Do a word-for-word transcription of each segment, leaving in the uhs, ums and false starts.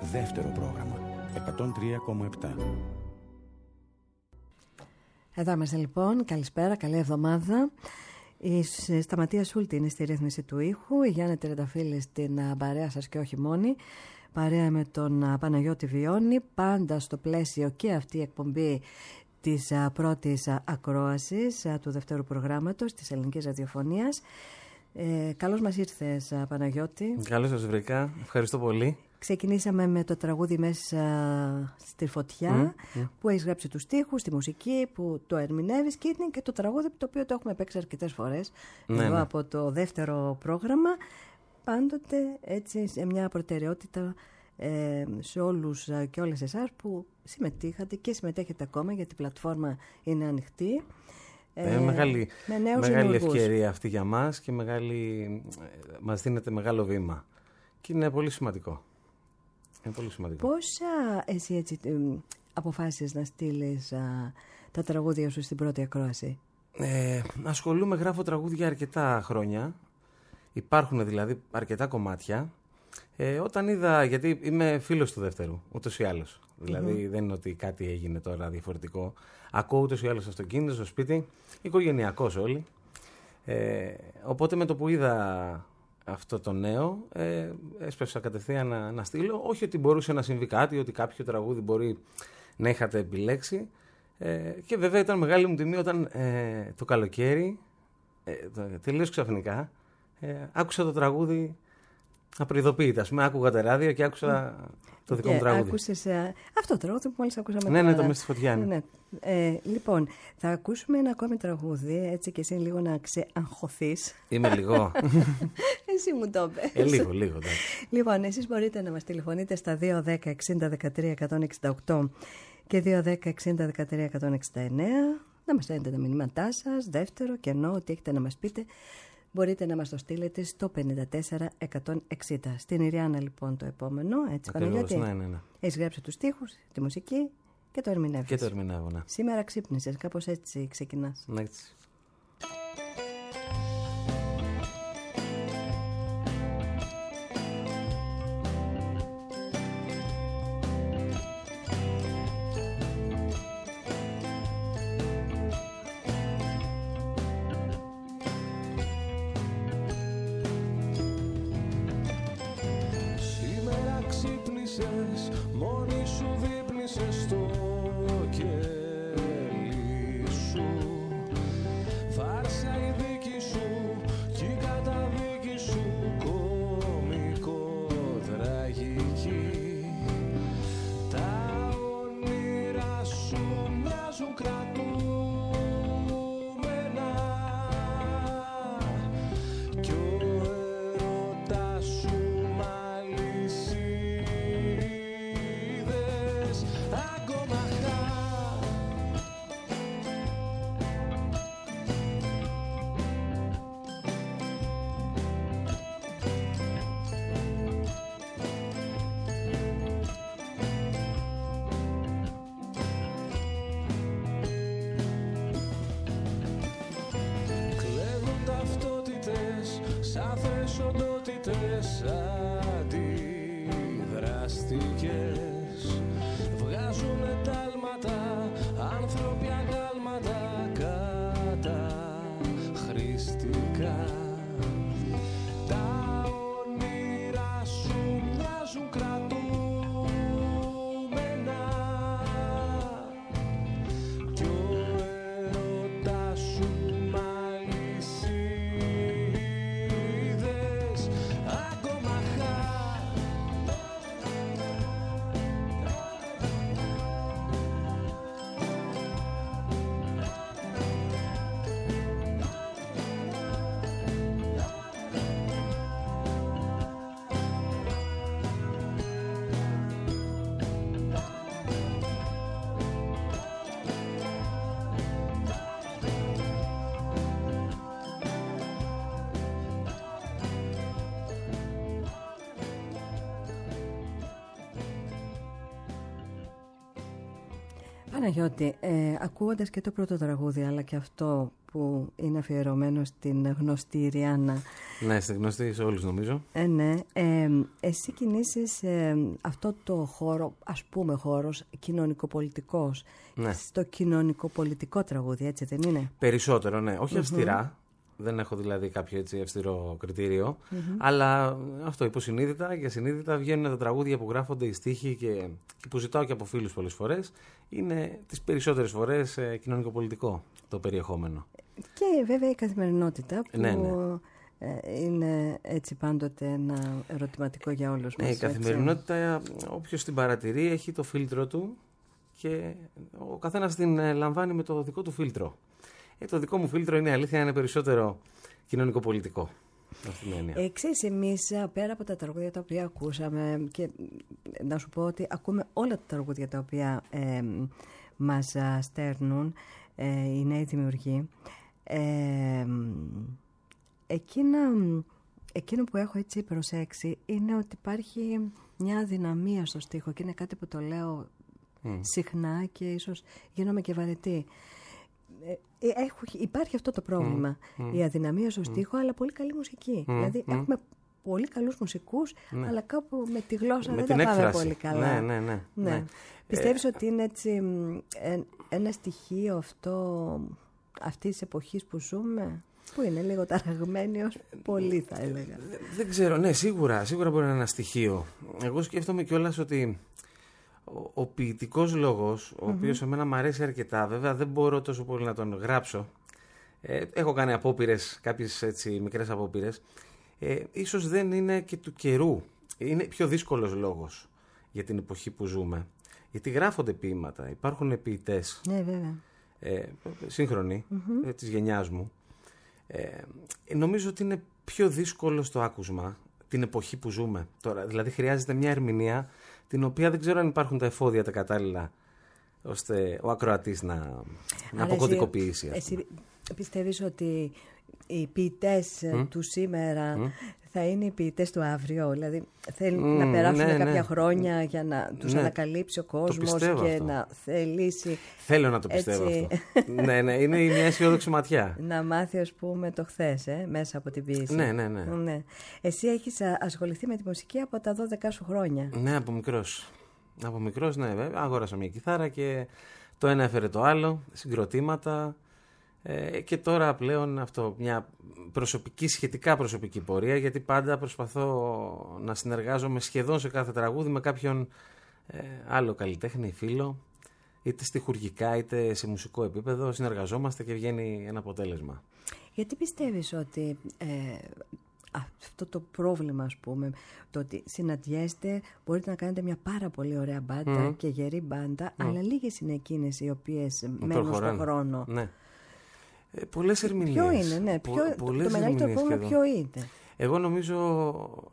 Δεύτερο πρόγραμμα εκατόν τρία κόμμα επτά. Εδώ είμαστε λοιπόν, καλησπέρα, καλή εβδομάδα. Η Σταματία Σούλτη είναι στη ρύθμιση του ήχου, η Γιάννη Τριανταφύλλη στην παρέα σας και όχι μόνη, παρέα με τον Παναγιώτη Βιώνη, πάντα στο πλαίσιο και αυτή η εκπομπή της πρώτης ακρόασης του δευτέρου προγράμματος της Ελληνικής Ραδιοφωνίας. Ε, καλώς μας ήρθες, Παναγιώτη. Καλώς σας βρήκα, ευχαριστώ πολύ. Ξεκινήσαμε με το τραγούδι «Μέσα στη φωτιά» mm, mm. που έχεις γράψει τους στίχους, τη μουσική που το ερμηνεύεις, και είναι και το τραγούδι το οποίο το έχουμε παίξει αρκετές φορές ναι, εδώ ναι. από το δεύτερο πρόγραμμα. Πάντοτε έτσι σε μια προτεραιότητα ε, σε όλους και όλες εσάς που συμμετείχατε και συμμετέχετε ακόμα, γιατί η πλατφόρμα είναι ανοιχτή. Ε, ε, μεγάλη μεγάλη ευκαιρία αυτή για μας και μεγάλη, μας δίνεται μεγάλο βήμα και είναι πολύ σημαντικό. Είναι πολύ σημαντικό. Πώς α, εσύ έτσι ε, αποφάσισες να στείλεις α, τα τραγούδια σου στην πρώτη ακρόαση? Ε, ασχολούμαι, γράφω τραγούδια αρκετά χρόνια. Υπάρχουν δηλαδή αρκετά κομμάτια. Ε, όταν είδα, γιατί είμαι φίλος του δεύτερου, ούτως ή άλλως. Δηλαδή mm-hmm. δεν είναι ότι κάτι έγινε τώρα διαφορετικό. Ακούω ούτως ή άλλως στο αυτοκίνητο, στο σπίτι, οικογενειακός όλοι. Ε, οπότε με το που είδα αυτό το νέο, ε, έσπευσα κατευθείαν να, να στείλω. Όχι ότι μπορούσε να συμβεί κάτι, ότι κάποιο τραγούδι μπορεί να είχατε επιλέξει. Ε, και βέβαια ήταν μεγάλη μου τιμή όταν ε, το καλοκαίρι, ε, τελείως ξαφνικά, ε, άκουσα το τραγούδι απροειδοποίητα. Με άκουγα τα ράδια και άκουσα mm. το δικό και μου τραγούδι. Άκουσες ε, αυτό το τραγούδι που μόλις ακούσαμε. Ναι, ναι, το «Μες στη φωτιά». Ναι, ναι. Ε, λοιπόν, θα ακούσουμε ένα ακόμη τραγούδι, έτσι και εσύ λίγο να ξεαγχωθείς. Είμαι λίγο. Εσύ μου το πες. Ε, λίγο, λίγο. Ναι. Λοιπόν, εσείς μπορείτε να μας τηλεφωνείτε στα δύο δέκα εξήντα δεκατρία εκατόν εξήντα οκτώ και δύο δέκα εξήντα δεκατρία εκατόν εξήντα εννέα. Να μας στέλνετε τα μηνύματά σας, δεύτερο, κενό, ό,τι έχετε να μας πείτε. Μπορείτε να μας το στείλετε στο πενήντα τέσσερα εκατόν εξήντα. Στην Ιριάννα λοιπόν το επόμενο, έτσι Παναγιώτη. Ναι, ναι, ναι. Έχεις γράψει τους στίχους, τη μουσική και το ερμηνεύεις. Και το ερμηνεύω, ναι. Σήμερα ξύπνησες, κάπως έτσι ξεκινάς. Ναι, έτσι. Μόνη σου δείπνησες στο κελί σου. Φάρσα η δίκη σου κι η καταδίκη σου κωμικό-τραγική. Τα όνειρα σου μοιάζουν κρατούμενα κι ο έρωτας σου σάφρες οντότητες αντιδραστικές. Βγάζουνε τάλματα, άνθρωποι αγάλματα καταχρηστικά. Τα όνειρα σου μοιάζουν κρατούμενα κι ο έρωτας σου Παναγιώτη, ε, ακούγοντας και το πρώτο τραγούδι αλλά και αυτό που είναι αφιερωμένο στην γνωστή Ριάννα, Ναι, είστε γνωστοί σε όλους νομίζω. Ε, ναι. Ε, εσύ κινείσαι σε αυτό το χώρο, ας πούμε χώρος κοινωνικοπολιτικός. Ναι. Στο κοινωνικοπολιτικό τραγούδι, έτσι δεν είναι? Περισσότερο, ναι. Όχι Mm-hmm. αυστηρά. Δεν έχω δηλαδή κάποιο έτσι αυστηρό κριτήριο. Mm-hmm. Αλλά αυτό υποσυνείδητα και συνείδητα βγαίνουν τα τραγούδια που γράφονται, οι στίχοι και, και που ζητάω και από φίλους πολλές φορές. Είναι τις περισσότερες φορές ε, κοινωνικοπολιτικό το περιεχόμενο. Και βέβαια η καθημερινότητα που Ναι, ναι. ε, είναι έτσι πάντοτε ένα ερωτηματικό για όλους Ναι, μας. η καθημερινότητα, όποιος την παρατηρεί, έχει το φίλτρο του και ο καθένας την ε, λαμβάνει με το δικό του φίλτρο. Ε, το δικό μου φίλτρο είναι αλήθεια, είναι περισσότερο κοινωνικοπολιτικό. Ε, ξέρεις, εμείς πέρα από τα τραγούδια τα οποία ακούσαμε, και να σου πω ότι ακούμε όλα τα τραγούδια τα οποία ε, μας α, στέρνουν ε, οι νέοι δημιουργοί, ε, εκείνα, εκείνο που έχω έτσι προσέξει είναι ότι υπάρχει μια αδυναμία στο στίχο, και είναι κάτι που το λέω mm. συχνά και ίσως γίνομαι και βαρετή. Έχω, υπάρχει αυτό το πρόβλημα, mm, η αδυναμία στο στίχο, mm, αλλά πολύ καλή μουσική. Mm, δηλαδή mm, έχουμε πολύ καλούς μουσικούς, ναι, αλλά κάπου με τη γλώσσα με δεν τα πάμε έκφραση. πολύ καλά. Ναι, ναι, ναι, ναι. ναι. Πιστεύεις ε... ότι είναι έτσι ε, ένα στοιχείο αυτό αυτής της εποχής που ζούμε, που είναι λίγο ταραγμένη ως πολύ, θα έλεγα? Δεν, δεν ξέρω, ναι, σίγουρα, σίγουρα μπορεί να είναι ένα στοιχείο. Εγώ σκέφτομαι κιόλας ότι ο, ο ποιητικός λόγος, ο mm-hmm. οποίος εμένα μου αρέσει αρκετά, βέβαια δεν μπορώ τόσο πολύ να τον γράψω. Ε, έχω κάνει απόπειρες, κάποιες έτσι μικρές απόπειρες. Ε, ίσως δεν είναι και του καιρού. Είναι πιο δύσκολος λόγος για την εποχή που ζούμε. Γιατί γράφονται ποίηματα, υπάρχουν ποιητές, ναι, βέβαια, ε, σύγχρονοι, mm-hmm. ε, της γενιάς μου. Ε, νομίζω ότι είναι πιο δύσκολο στο άκουσμα την εποχή που ζούμε τώρα. Δηλαδή χρειάζεται μια ερμηνεία την οποία δεν ξέρω αν υπάρχουν τα εφόδια τα κατάλληλα ώστε ο ακροατής να, να αποκωδικοποιήσει. Εσύ, εσύ πιστεύεις ότι οι ποιητές mm? του σήμερα mm? θα είναι οι ποιητές του αύριο? Δηλαδή θέλουν mm, να περάσουν ναι, κάποια ναι. χρόνια για να τους ναι. ανακαλύψει ο κόσμος και αυτό. να θελήσει. Θέλω να το πιστεύω έτσι... αυτό. ναι, ναι, είναι μια αισιόδοξη ματιά. Να μάθει, ας πούμε, το χθες, ε, μέσα από την ποίηση. Ναι, ναι, ναι. ναι. Εσύ έχεις ασχοληθεί με τη μουσική από τα δώδεκα σου χρόνια. Ναι, από μικρός. Από μικρός, ναι, βέβαια. Αγόρασα μια κιθάρα και το ένα έφερε το άλλο, συγκροτήματα. Ε, και τώρα πλέον αυτό, μια προσωπική, σχετικά προσωπική πορεία, γιατί πάντα προσπαθώ να συνεργάζομαι σχεδόν σε κάθε τραγούδι με κάποιον ε, άλλο καλλιτέχνη, φίλο, είτε στιχουργικά είτε σε μουσικό επίπεδο, συνεργαζόμαστε και βγαίνει ένα αποτέλεσμα. Γιατί πιστεύεις ότι ε, αυτό το πρόβλημα, ας πούμε, το ότι συναντιέστε, μπορείτε να κάνετε μια πάρα πολύ ωραία μπάντα mm. και γερή μπάντα, mm. αλλά λίγες είναι εκείνες οι οποίες μένουν στον χρόνο. Ναι. Ε, πολλές ερμηνείες. Ποιο είναι, ναι. Ποιο, το, το μεγαλύτερο πρόβλημα ποιο είναι? Εγώ νομίζω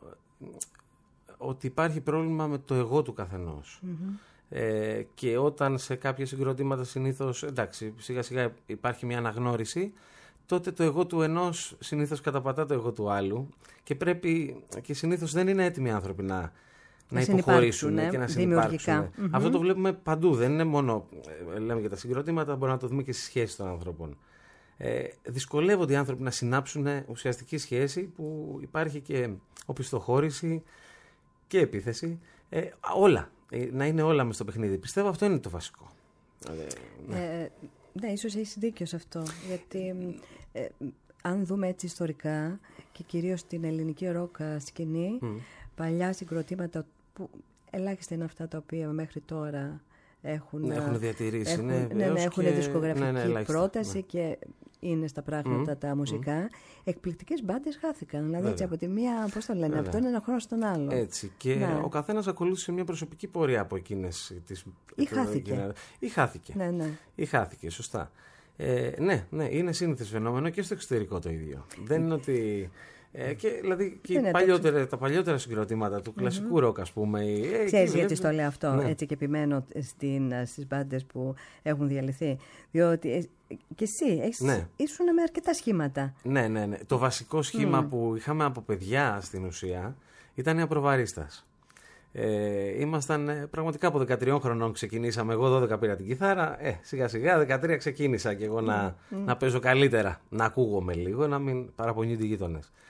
ότι υπάρχει πρόβλημα με το εγώ του καθενός. Mm-hmm. Ε, και όταν σε κάποια συγκροτήματα συνήθως, εντάξει, σιγά σιγά υπάρχει μια αναγνώριση, τότε το εγώ του ενός συνήθως καταπατά το εγώ του άλλου και πρέπει, και συνήθως δεν είναι έτοιμοι άνθρωποι να, να, να υποχωρήσουν ναι, και να συνυπάρξουν. Mm-hmm. Αυτό το βλέπουμε παντού, δεν είναι μόνο, λέμε για τα συγκροτήματα, μπορούμε να το δούμε και στις σχέσεις των ανθρώπων. Ε, δυσκολεύονται οι άνθρωποι να συνάψουν ουσιαστική σχέση που υπάρχει και οπισθοχώρηση και επίθεση. Ε, όλα. Ε, να είναι όλα μες στο παιχνίδι. Πιστεύω αυτό είναι το βασικό. Ε, ναι. Ε, ναι, ίσως έχεις δίκιο σε αυτό. Γιατί ε, αν δούμε έτσι ιστορικά και κυρίως την ελληνική ροκ σκηνή, mm. παλιά συγκροτήματα που ελάχιστα είναι αυτά τα οποία μέχρι τώρα έχουν, ναι, έχουν διατηρήσει. Έχουν, ναι, ναι, ναι, έχουν και... δισκογραφική ναι, ναι, πρόταση ναι. και είναι στα πράγματα mm. τα μουσικά. Mm. Εκπληκτικές μπάντες χάθηκαν. Δηλαδή βέβαια. Έτσι από τη μία, πώς το λένε, βέβαια. Από τον ένα χρόνο στον άλλο. Έτσι. Και ναι. ο καθένας ακολούθησε μια προσωπική πορεία από εκείνες τις. Ή χάθηκε. Ή χάθηκε. Ναι, ναι. Ή χάθηκε, σωστά. Ε, ναι, ναι, είναι σύνηθες φαινόμενο και στο εξωτερικό το ίδιο. Δεν είναι ότι. Ε, και, δηλαδή και ναι, παλιότερα, το... τα παλιότερα συγκροτήματα του κλασικού ροκ, mm-hmm. ας πούμε. Ε, Ξέρεις γιατί στο λέω αυτό, ναι. έτσι και επιμένω στην, στις μπάντες που έχουν διαλυθεί. Διότι ε, και εσύ έχεις, ναι. ήσουν με αρκετά σχήματα. Ναι, ναι, ναι. Το βασικό σχήμα mm. που είχαμε από παιδιά στην ουσία ήταν η Απροβαρίστας. Ε, ήμασταν ε, πραγματικά από δεκατρία χρονών ξεκινήσαμε. Εγώ δώδεκα πήρα την κιθάρα. Ε, σιγά σιγά δεκατρία ξεκίνησα και εγώ mm. να, mm. να παίζω καλύτερα. Να ακούγομαι λίγο, να μην παραπονιούνται οι γείτονες.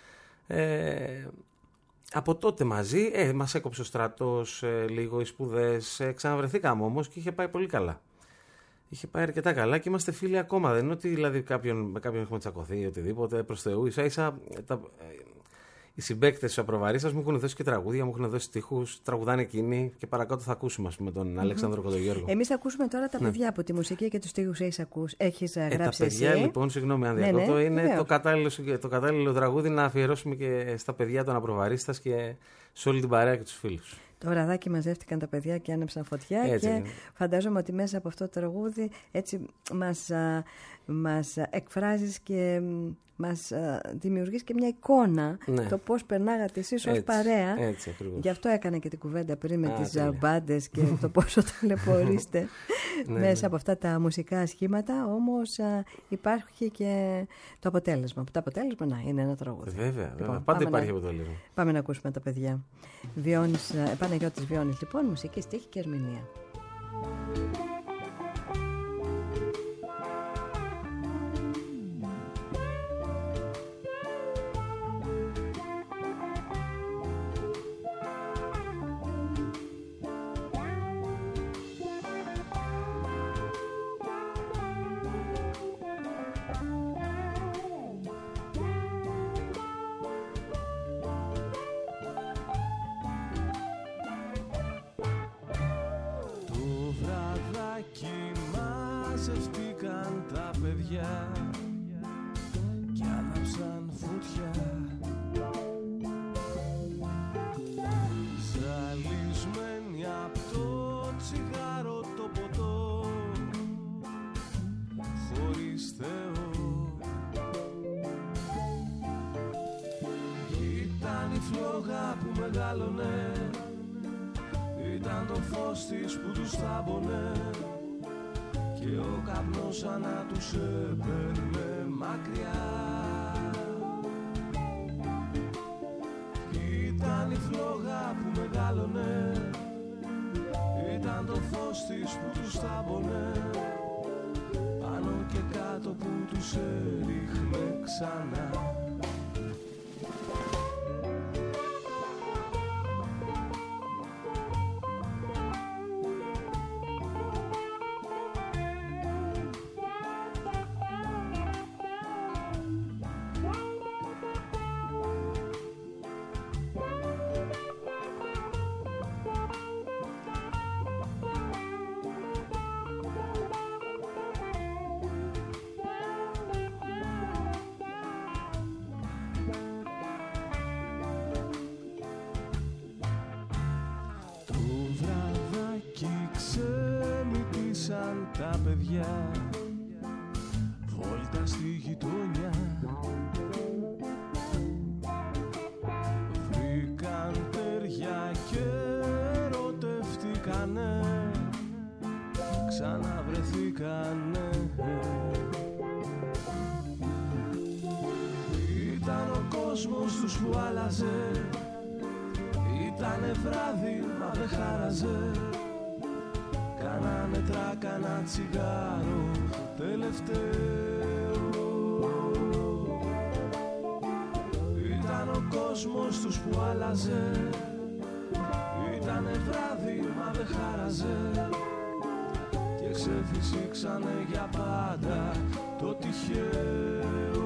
Ε, από τότε μαζί, ε, μας έκοψε ο στρατός ε, λίγο, οι σπουδές, ε, ξαναβρεθήκαμε όμως και είχε πάει πολύ καλά. Είχε πάει αρκετά καλά και είμαστε φίλοι ακόμα. Δεν είναι ότι δηλαδή κάποιον, με κάποιον έχουμε τσακωθεί ή οτιδήποτε. Προς Θεού, ίσα ίσα τα, οι συμπαίκτες της Απροβαρίστας μου έχουν δώσει και τραγούδια, μου έχουν δώσει στίχους, τραγουδάνε εκείνοι και παρακάτω θα ακούσουμε, ας πούμε, τον mm-hmm. Αλέξανδρο Κοντογιώργο. Εμείς θα ακούσουμε τώρα τα παιδιά ναι. από τη μουσική και τους στίχους έχεις, ακούς, έχεις ε, γράψει τα παιδιά, εσύ. Λοιπόν, συγγνώμη αν διακόπτω, ναι, ναι, είναι το κατάλληλο, το κατάλληλο τραγούδι να αφιερώσουμε και στα παιδιά των Απροβαρίστας και σε όλη την παρέα και τους φίλους. Το βραδάκι μαζεύτηκαν τα παιδιά και άνεψαν φωτιά έτσι, και ναι. φαντάζομαι ότι μέσα από αυτό το τραγούδι έτσι μας, α, μας εκφράζεις και μας α, δημιουργείς και μια εικόνα ναι. το πώς περνάγατε εσείς ως παρέα. Έτσι, ακριβώς. Γι' αυτό έκανα και την κουβέντα πριν με α, τις μπάντες και το πόσο ταλαιπωρείστε ναι, μέσα ναι. από αυτά τα μουσικά σχήματα. Όμως α, υπάρχει και το αποτέλεσμα. Το αποτέλεσμα να είναι ένα τραγούδι. Βέβαια, βέβαια. Λοιπόν, πάντα υπάρχει να, αποτέλεσμα. Πάμε να ακούσουμε τα παιδιά. Βιώνης, Παναγιώτης Βιώνης, λοιπόν, μουσική, στίχη και ερμηνεία. και άναψαν φωτιά ζαλισμένοι απ' το τσιγάρο το ποτό χωρίς Θεό. Ήταν η φλόγα που μεγάλωνε, ήταν το φως της που τους θάμπονε και ο καπνός σαν να τους έπαιρνε μακριά. Ήταν η φλόγα που μεγάλωνε, ήταν το φως της που τους θάμπονε πάνω και κάτω που τους έριχνε ξανά. Τα παιδιά βόλτα στη γειτονιά βρήκαν τέρια και ερωτευτήκανε, ξαναβρεθήκανε. Ήταν ο κόσμος τους που άλλαζε, ήτανε βράδυ μα δεν χάραζε. Κάνανε τράκανα τσιγάρο τελευταίο. Ήταν ο κόσμος τους που άλλαζε, ήτανε βράδυ μα δεν χάραζε και ξεφυσήξανε για πάντα το τυχαίο.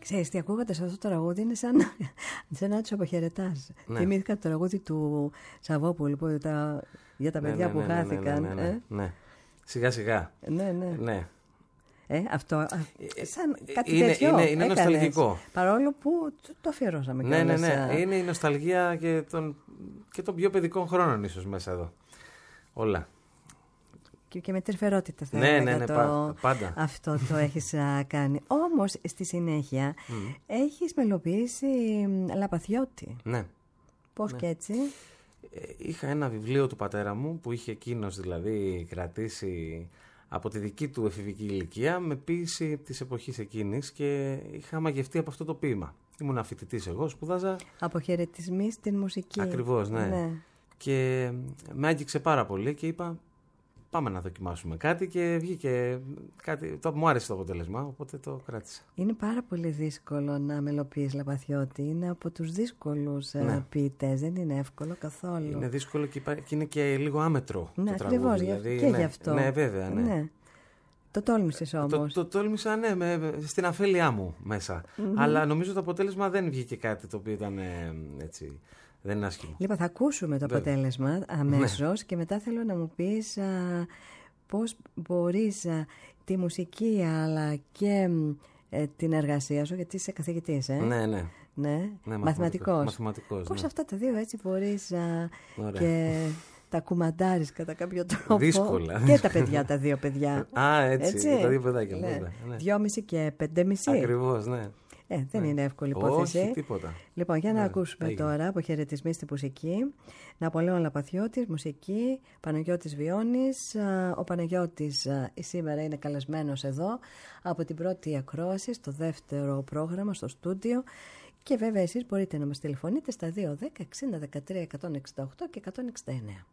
Ξέρεις τι, ακούγοντας αυτό το τραγούδι είναι σαν, σαν να τους αποχαιρετάς. Ναι. Θυμήθηκα το τραγούδι του Σαββόπουλου που τα, για τα παιδιά ναι, ναι, που ναι, χάθηκαν. Ναι, ναι, ναι, ε? ναι. Σιγά σιγά. Ναι, ναι. Ναι. Ε, αυτό, σαν κάτι είναι, τέτοιο είναι, είναι έκανες, νοσταλγικό. Παρόλο που το αφιερώσαμε Ναι, ναι, κιόλας. ναι. Είναι η νοσταλγία και των, και των πιο παιδικών χρόνων ίσως μέσα εδώ. Όλα. Και, και με τρυφερότητα θα Ναι, έλεγα ναι, ναι, το, πάντα. αυτό το έχεις α, κάνει. Όμως στη συνέχεια mm. έχεις μελοποιήσει Λαπαθιώτη. Ναι. Πώς ναι. και έτσι? Είχα ένα βιβλίο του πατέρα μου που είχε εκείνος δηλαδή κρατήσει από τη δική του εφηβική ηλικία με ποίηση της εποχής εκείνης και είχα μαγευτεί από αυτό το ποίημα. Ήμουν φοιτητής εγώ, σπούδαζα. Αποχαιρετισμοί στην μουσική. Ακριβώς, ναι. ναι. Και με άγγιξε πάρα πολύ και είπα πάμε να δοκιμάσουμε κάτι και βγήκε κάτι, το, μου άρεσε το αποτέλεσμα, οπότε το κράτησα. Είναι πάρα πολύ δύσκολο να μελοποιείς Λαπαθιώτη, είναι από τους δύσκολους ναι. ποιητές, δεν είναι εύκολο καθόλου. Είναι δύσκολο και, υπά... και είναι και λίγο άμετρο ναι, το τραγούδι. Δηλαδή, και ναι, γι' αυτό. Ναι, βέβαια, ναι. ναι. Το τόλμησες όμως. Το, το τόλμησα, ναι, με, στην αφέλειά μου μέσα. Mm-hmm. Αλλά νομίζω το αποτέλεσμα δεν βγήκε κάτι το οποίο ήταν έτσι... Δεν είναι άσχημο. Λοιπόν, θα ακούσουμε το αποτέλεσμα αμέσως ναι. και μετά θέλω να μου πεις α, πώς μπορείς α, τη μουσική αλλά και ε, την εργασία σου, γιατί είσαι καθηγητής, ε? Ναι, ναι. ναι. ναι μαθηματικός. μαθηματικός. Πώς ναι. αυτά τα δύο έτσι μπορείς α, και τα κουμαντάρεις κατά κάποιο τρόπο. Δύσκολα. Και τα παιδιά, τα δύο παιδιά. Α, έτσι, έτσι? Και τα δύο παιδάκια. Ναι. Ναι. Δυόμιση και πεντέμιση. Ακριβώς, ναι. Ε, δεν ναι. είναι εύκολη υπόθεση. Όχι, τίποτα. Λοιπόν, για να ναι, ακούσουμε έγινε. Τώρα αποχαιρετισμοί στη μουσική. Ναπολέων Λαπαθιώτης, μουσική, Παναγιώτης Βιώνης. Ο Παναγιώτης σήμερα είναι καλεσμένος εδώ από την πρώτη ακρόαση στο δεύτερο πρόγραμμα, στο στούντιο. Και βέβαια εσείς μπορείτε να μας τηλεφωνείτε στα δύο δέκα εξήντα δεκατρία εκατόν εξήντα οκτώ και εκατόν εξήντα εννέα.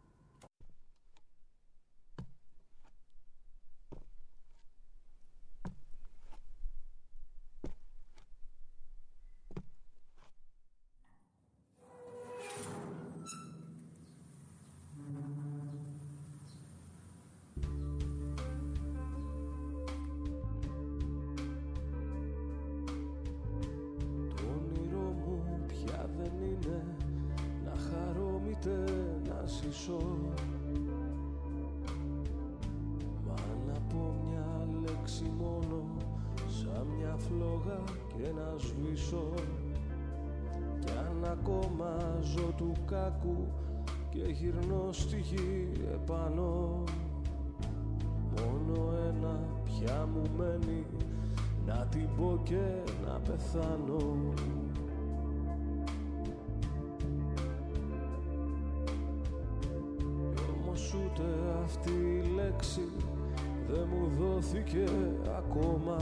Μα να πω μια λέξη μόνο, σαν μια φλόγα και να σβήσω. Κι αν ακόμα ζω του κάκου και γυρνώ στη γη επάνω, μόνο ένα πια μου μένει, να την πω και να πεθάνω. Ούτε αυτή η λέξη δεν μου δόθηκε ακόμα,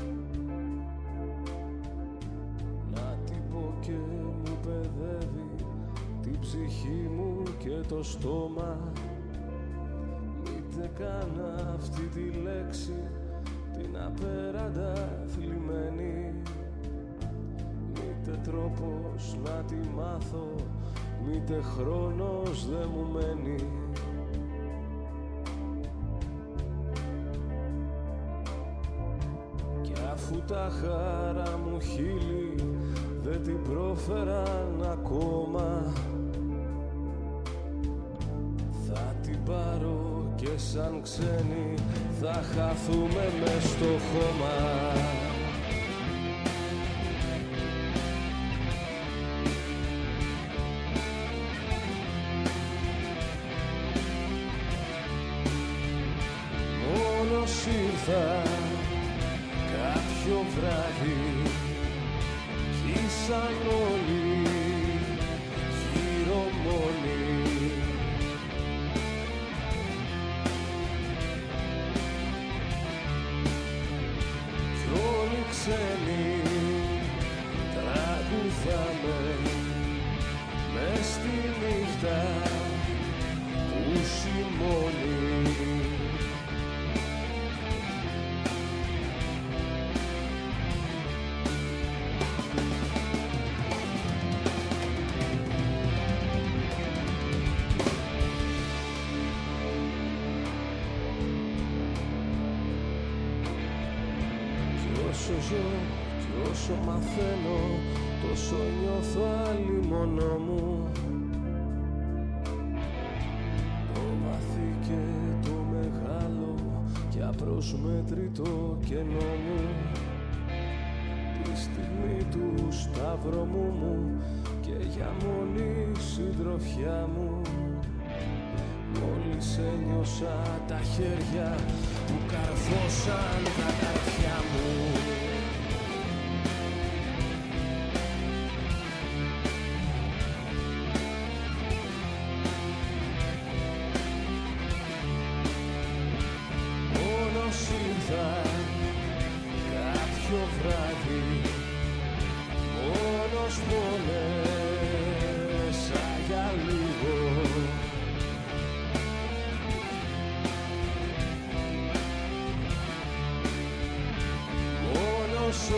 να την πω και μου παιδεύει την ψυχή μου και το στόμα. Μήτε καν αυτή τη λέξη την απέραντα θλιμμένη, μήτε τρόπος να τη μάθω, μήτε χρόνος δεν μου μένει. Αφού τα χαρά μου χείλη δεν την πρόφεραν ακόμα, θα την πάρω και σαν ξένοι θα χαθούμε μες στο χώμα. Μόνος ήρθα κάποιο βράδυ κι ήσαν όλοι γύρω μόνοι. Κι όλοι ξένοι τραγουδάμε μες στη νύχτα που σημώνει. Όσο ζω κι όσο μαθαίνω, τόσο νιώθω άλλη μόνο μου. Το βαθύ και το μεγάλο και απροσμέτρητο κενό μου, τη στιγμή του σταυρωμού μου και για μόνη συντροφιά μου. Μόλις ένιωσα τα χέρια που καρφώσαν τα καρφιά μου. Μόνος ήρθα κάποιο βράδυ, μόνος πονέσα για λίγο. Μόνος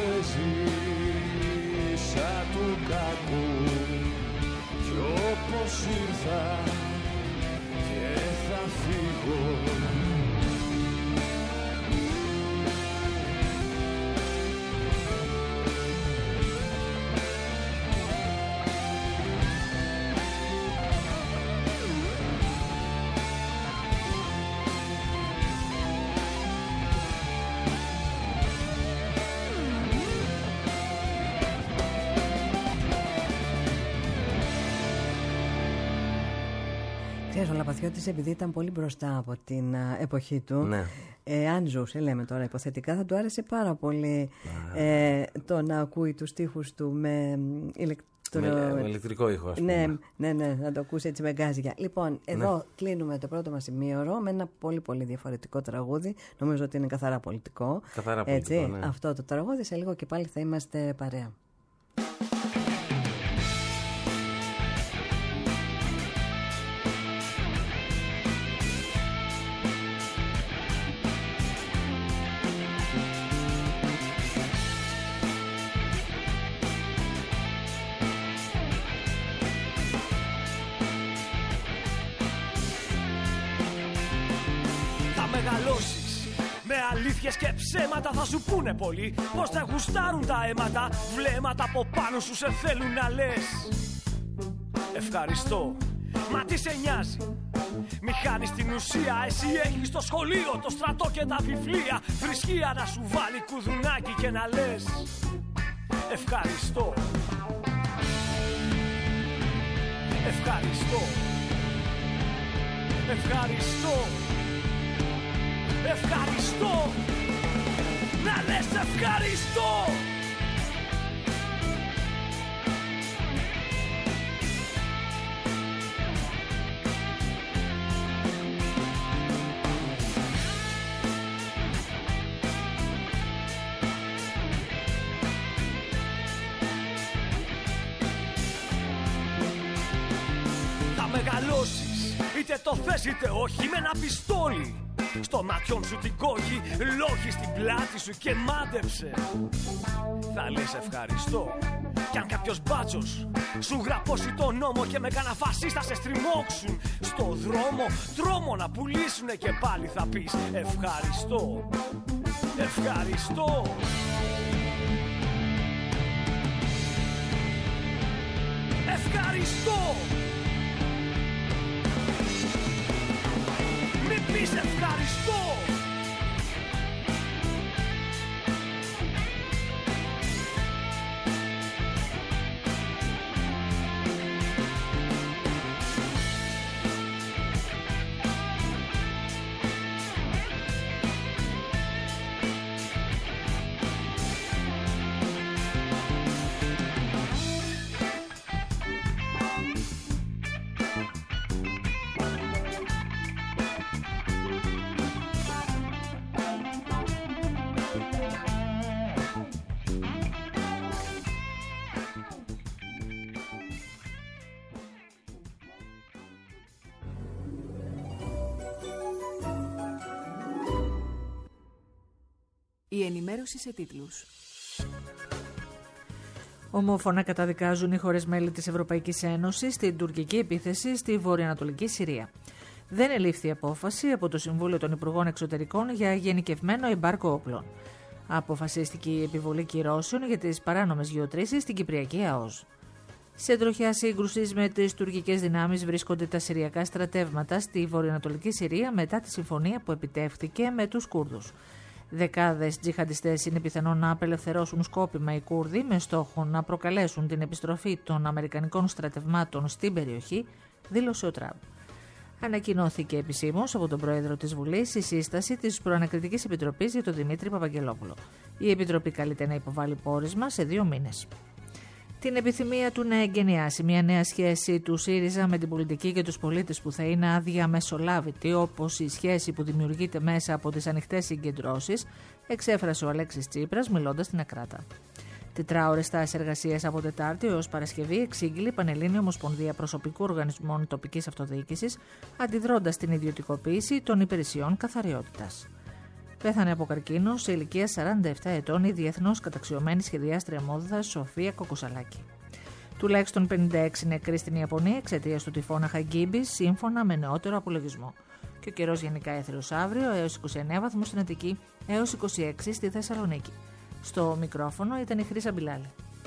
έζησα του κακού κι όπως ήρθα και θα φύγω. Ο Λαπαθιώτης, επειδή ήταν πολύ μπροστά από την α, εποχή του, ναι. ε, αν ζούσε, λέμε τώρα υποθετικά, θα του άρεσε πάρα πολύ ε, το να ακούει τους στίχους του με, ηλεκτρο... με, με ηλεκτρικό ήχο, ας πούμε. Ναι, ναι, ναι, να το ακούσει έτσι με γκάζια. Λοιπόν, εδώ ναι. κλείνουμε το πρώτο μας ημίωρο με ένα πολύ πολύ διαφορετικό τραγούδι. Νομίζω ότι είναι καθαρά πολιτικό. Καθαρά πολιτικό, έτσι, ναι. Αυτό το τραγούδι, σε λίγο και πάλι θα είμαστε παρέα. Με αλήθειες και ψέματα θα σου πούνε πολλοί πως δεν γουστάρουν τα αίματα. Βλέμματα από πάνω σου σε θέλουν να λες ευχαριστώ, μα τι σε νοιάζει. Μη χάνεις την ουσία, εσύ έχεις το σχολείο, το στρατό και τα βιβλία. Θρησκεία να σου βάλει κουδουνάκι και να λες ευχαριστώ. Ευχαριστώ. Ευχαριστώ. Ευχαριστώ. Να λες ευχαριστώ. Θα μεγαλώσεις, είτε το θες είτε όχι, με ένα πιστόλι στο μάτιον σου την κόκκι, λόγοι στην πλάτη σου και μάντεψε. Θα λες ευχαριστώ. Κι αν κάποιος μπάτσος σου γραπώσει το νόμο και με κάνα φασίστα σε στριμώξουν στο δρόμο, τρόμο να πουλήσουνε και πάλι θα πεις ευχαριστώ. Ευχαριστώ. Ευχαριστώ. Μην πεις ευχαριστώ. Η ενημέρωση σε τίτλους. Ομόφωνα καταδικάζουν οι χώρες μέλη της Ευρωπαϊκής Ένωσης την τουρκική επίθεση στη βορειοανατολική Συρία. Δεν ελήφθη απόφαση από το Συμβούλιο των Υπουργών Εξωτερικών για γενικευμένο εμπάργκο όπλων. Αποφασίστηκε η επιβολή κυρώσεων για τις παράνομες γεωτρήσεις στην Κυπριακή ΑΟΣ. Σε τροχιά σύγκρουση με τις τουρκικές δυνάμεις βρίσκονται τα συριακά στρατεύματα στη βορειοανατολική Συρία μετά τη συμφωνία που επιτεύχθηκε με τους Κούρδους. Δεκάδες τζιχαντιστές είναι πιθανόν να απελευθερώσουν σκόπιμα οι Κούρδοι με στόχο να προκαλέσουν την επιστροφή των αμερικανικών στρατευμάτων στην περιοχή, δήλωσε ο Τραμπ. Ανακοινώθηκε επισήμως από τον πρόεδρο της Βουλής η σύσταση της Προανακριτικής Επιτροπής για τον Δημήτρη Παπαγγελόπουλο. Η Επιτροπή καλείται να υποβάλει πόρισμα σε δύο μήνες. Την επιθυμία του να εγκαινιάσει μια νέα σχέση του ΣΥΡΙΖΑ με την πολιτική και τους πολίτες που θα είναι αδιαμεσολάβητη, όπως η σχέση που δημιουργείται μέσα από τις ανοιχτές συγκεντρώσεις, εξέφρασε ο Αλέξης Τσίπρας μιλώντας στην Ακράτα. Τετράωρες στάσεις εργασίας από Τετάρτη έως Παρασκευή εξήγηλε η Πανελλήνια Ομοσπονδία Προσωπικού Οργανισμών Τοπικής Αυτοδιοίκησης, αντιδρώντας στην ιδιωτικοποίηση των υπηρεσιών καθαριότητας. Πέθανε από καρκίνο σε ηλικία σαράντα επτά ετών η διεθνώς καταξιωμένη σχεδιάστρια μόδας Σοφία Κοκοσαλάκη. Τουλάχιστον πενήντα έξι νεκροί στην Ιαπωνία εξαιτίας του τυφώνα Χαγκίμπη, σύμφωνα με νεότερο απολογισμό. Και ο καιρός γενικά έθριος αύριο έως είκοσι εννέα βαθμούς στην Αττική, έως είκοσι έξι στη Θεσσαλονίκη. Στο μικρόφωνο ήταν η Χρύσα Μπιλάλη.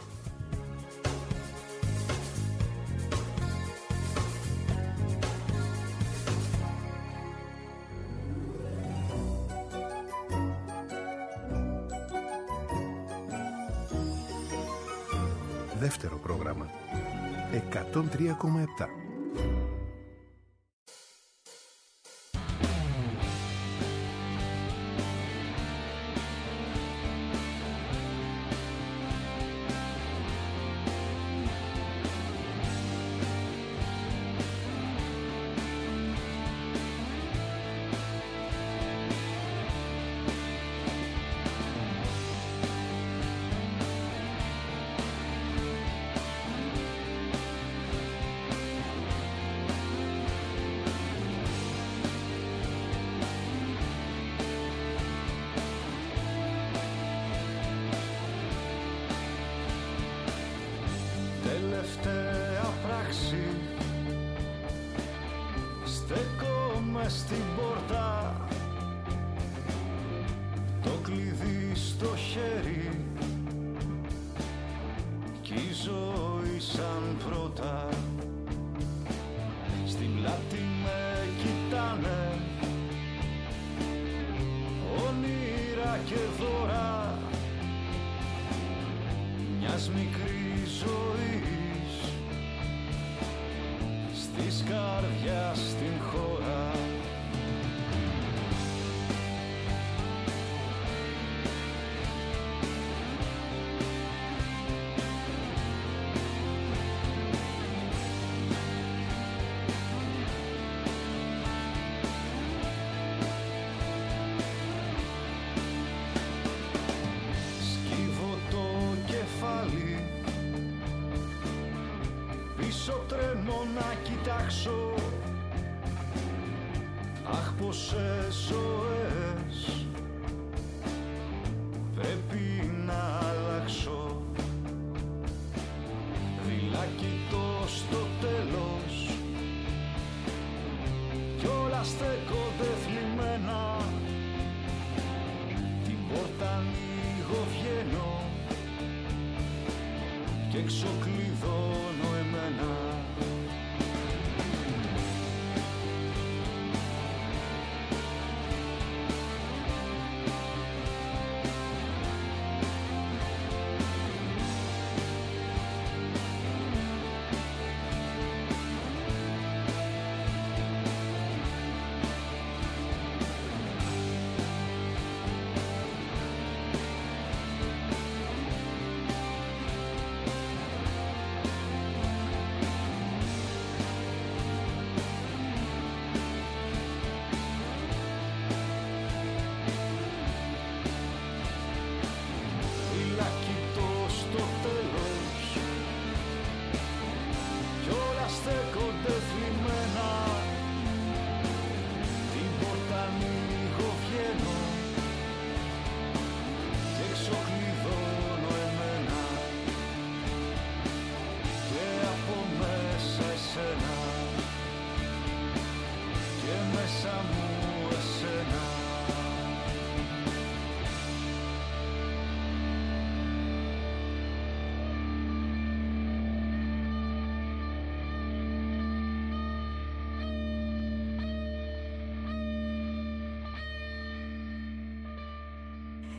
Δεύτερο πρόγραμμα. εκατόν τρία κόμμα επτά. Τελευταία πράξη, στέκομαι στην πόρτα, το κλειδί στο χέρι κι η ζωή σαν πρώτα. Στην πλάτη με κοιτάνε όνειρα και δώρα μιας μικρής ζωής στις καρδιάς στην χώρα. Πίσω τρέμω να κοιτάξω, αχ πόσες ζωές πρέπει να αλλάξω. Δειλά κοιτώ στο τέλος κι όλα στέκονται θλιμμένα. Την πόρτα ανοίγω, βγαίνω και έξω κλειδώνω εμένα.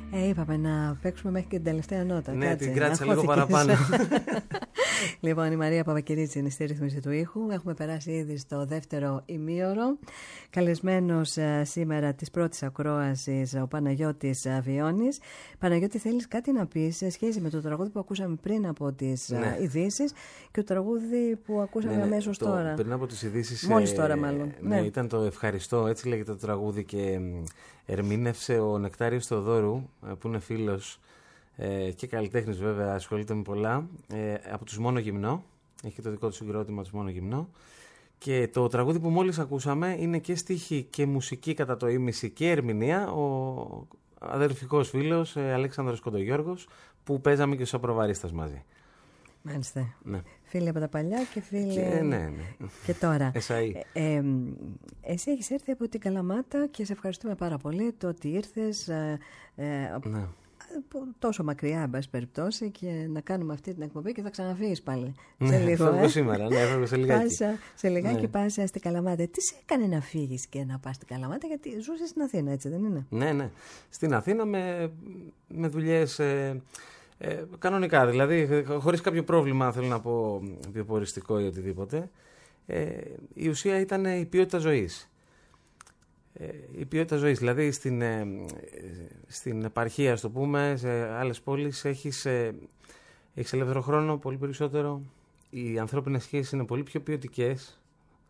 Ε, είπαμε να παίξουμε μέχρι και την τελευταία νότα. Ναι, Κάτσε, την κράτησα λίγο παραπάνω. Λοιπόν, η Μαρία Παπακυρίτση είναι στη ρύθμιση του ήχου. Έχουμε περάσει ήδη στο δεύτερο ημίωρο. Καλεσμένος uh, σήμερα της πρώτης ακρόασης ο Παναγιώτης Βιώνης. Παναγιώτη, θέλεις κάτι να πεις σε σχέση με το τραγούδι που ακούσαμε πριν από τις ναι. uh, ειδήσεις και το τραγούδι που ακούσαμε ναι, ναι, αμέσως το, τώρα. Πριν από τις ειδήσεις. Μόλις ε, τώρα, μάλλον. Ναι, ναι, ήταν το Ευχαριστώ, έτσι λέγεται το τραγούδι και ερμήνευσε ο Νεκτάριος Θεοδόρου, που είναι φίλος ε, και καλλιτέχνης βέβαια, ασχολείται με πολλά, ε, από τους Μόνο Γυμνό, έχει το δικό του συγκρότημα τους Μόνο Γυμνό, και το τραγούδι που μόλις ακούσαμε είναι και στίχη και μουσική κατά το ίμιση και ερμηνεία, ο αδερφικός φίλος ε, Αλέξανδρος Κοντογιώργος, που παίζαμε και στους Απροβαρίστας μαζί. Μάλιστα. Ναι. Φίλοι από τα παλιά και φίλοι. Και, ναι, ναι. Και τώρα. Εσαΐ. Ε, ε, εσύ έχεις έρθει από την Καλαμάτα και σε ευχαριστούμε πάρα πολύ το ότι ήρθες ε, ε, ναι. τόσο μακριά, εν πάση περιπτώσει, και να κάνουμε αυτή την εκπομπή και θα ξαναφύγεις πάλι. Ναι, σε λίγο. Φεύγω ε. σήμερα, ναι, φεύγω σε λιγάκι. Πάσα, σε λιγάκι ναι. πας στην Καλαμάτα. Τι σε έκανε να φύγεις και να πας στην Καλαμάτα, γιατί ζούσες στην Αθήνα, έτσι δεν είναι? Ναι, ναι. Στην Αθήνα με, με δουλειές. Ε, Ε, κανονικά, δηλαδή, χωρίς κάποιο πρόβλημα, θέλω να πω, βιοποριστικό ή οτιδήποτε. Ε, η ουσία ήταν η ποιότητα ζωής. Ε, η ποιότητα ζωής, δηλαδή στην, ε, στην επαρχία, ας το πούμε, σε άλλες πόλεις έχεις, ε, έχεις ελεύθερο χρόνο πολύ περισσότερο. Οι ανθρώπινες σχέσεις είναι πολύ πιο ποιοτικές,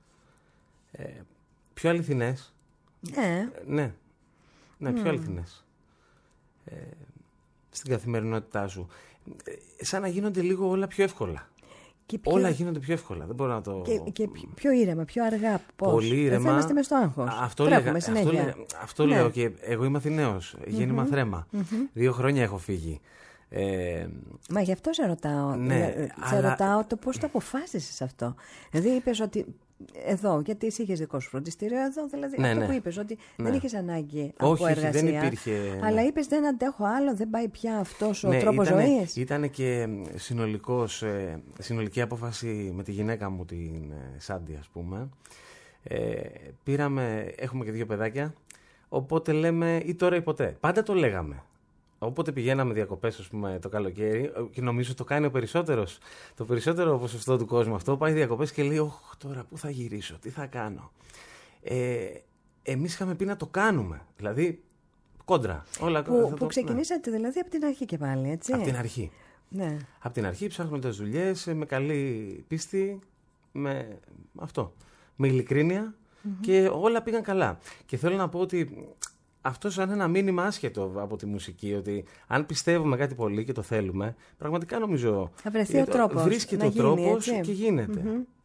ε, πιο αληθινές. Ναι. Ε, ναι, ναι, πιο mm. αληθινές. Ε, στην καθημερινότητά σου. Σαν να γίνονται λίγο όλα πιο εύκολα. Και πιο... Όλα γίνονται πιο εύκολα. Δεν μπορώ να το... Και, και πιο ήρεμα, πιο αργά. Πώς? Πολύ ήρεμα. Δεν είμαστε μες στο άγχος. Αυτό, λέγα, αυτό, λέγα, αυτό ναι. λέω και εγώ είμαι Αθηναίος. Γέννημα mm-hmm. Θρέμα. Mm-hmm. Δύο χρόνια έχω φύγει. Ε... Μα γι' αυτό σε ρωτάω. Ναι, σε αλλά... ρωτάω το πώς το αποφάσισες αυτό. Δηλαδή είπες ότι εδώ, γιατί εσύ είχες δικό σου φροντιστήριο εδώ, δηλαδή ναι, αυτό ναι. που είπες, ότι ναι. δεν είχες ανάγκη όχι, από εργασία. Δεν υπήρχε... Αλλά είπες δεν αντέχω άλλο, δεν πάει πια αυτός ο ναι, τρόπος ήτανε, ζωής. Ήταν και συνολικός, ε, συνολική απόφαση με τη γυναίκα μου, την ε, Σάντι, ας πούμε. Ε, πήραμε, έχουμε και δύο παιδάκια, οπότε λέμε ή τώρα ή ποτέ. Πάντα το λέγαμε. Όποτε πηγαίναμε διακοπές, ας πούμε, το καλοκαίρι, και νομίζω το κάνει ο περισσότερος, το περισσότερο ποσοστό του κόσμου αυτό, πάει διακοπές και λέει, όχ, τώρα πού θα γυρίσω, τι θα κάνω. Ε, εμείς είχαμε πει να το κάνουμε, δηλαδή κόντρα. Όλα, που, που το, ξεκινήσατε ναι. δηλαδή από την αρχή και πάλι, έτσι. Από την αρχή. Ναι. Από την αρχή ψάχνοντας δουλειές, με καλή πίστη, με αυτό, με ειλικρίνεια mm-hmm. και όλα πήγαν καλά. Και θέλω να πω ότι... Αυτό σαν ένα μήνυμα άσχετο από τη μουσική, ότι αν πιστεύουμε κάτι πολύ και το θέλουμε, πραγματικά νομίζω θα βρεθεί ο τρόπος. Βρίσκεται ο τρόπος και γίνεται.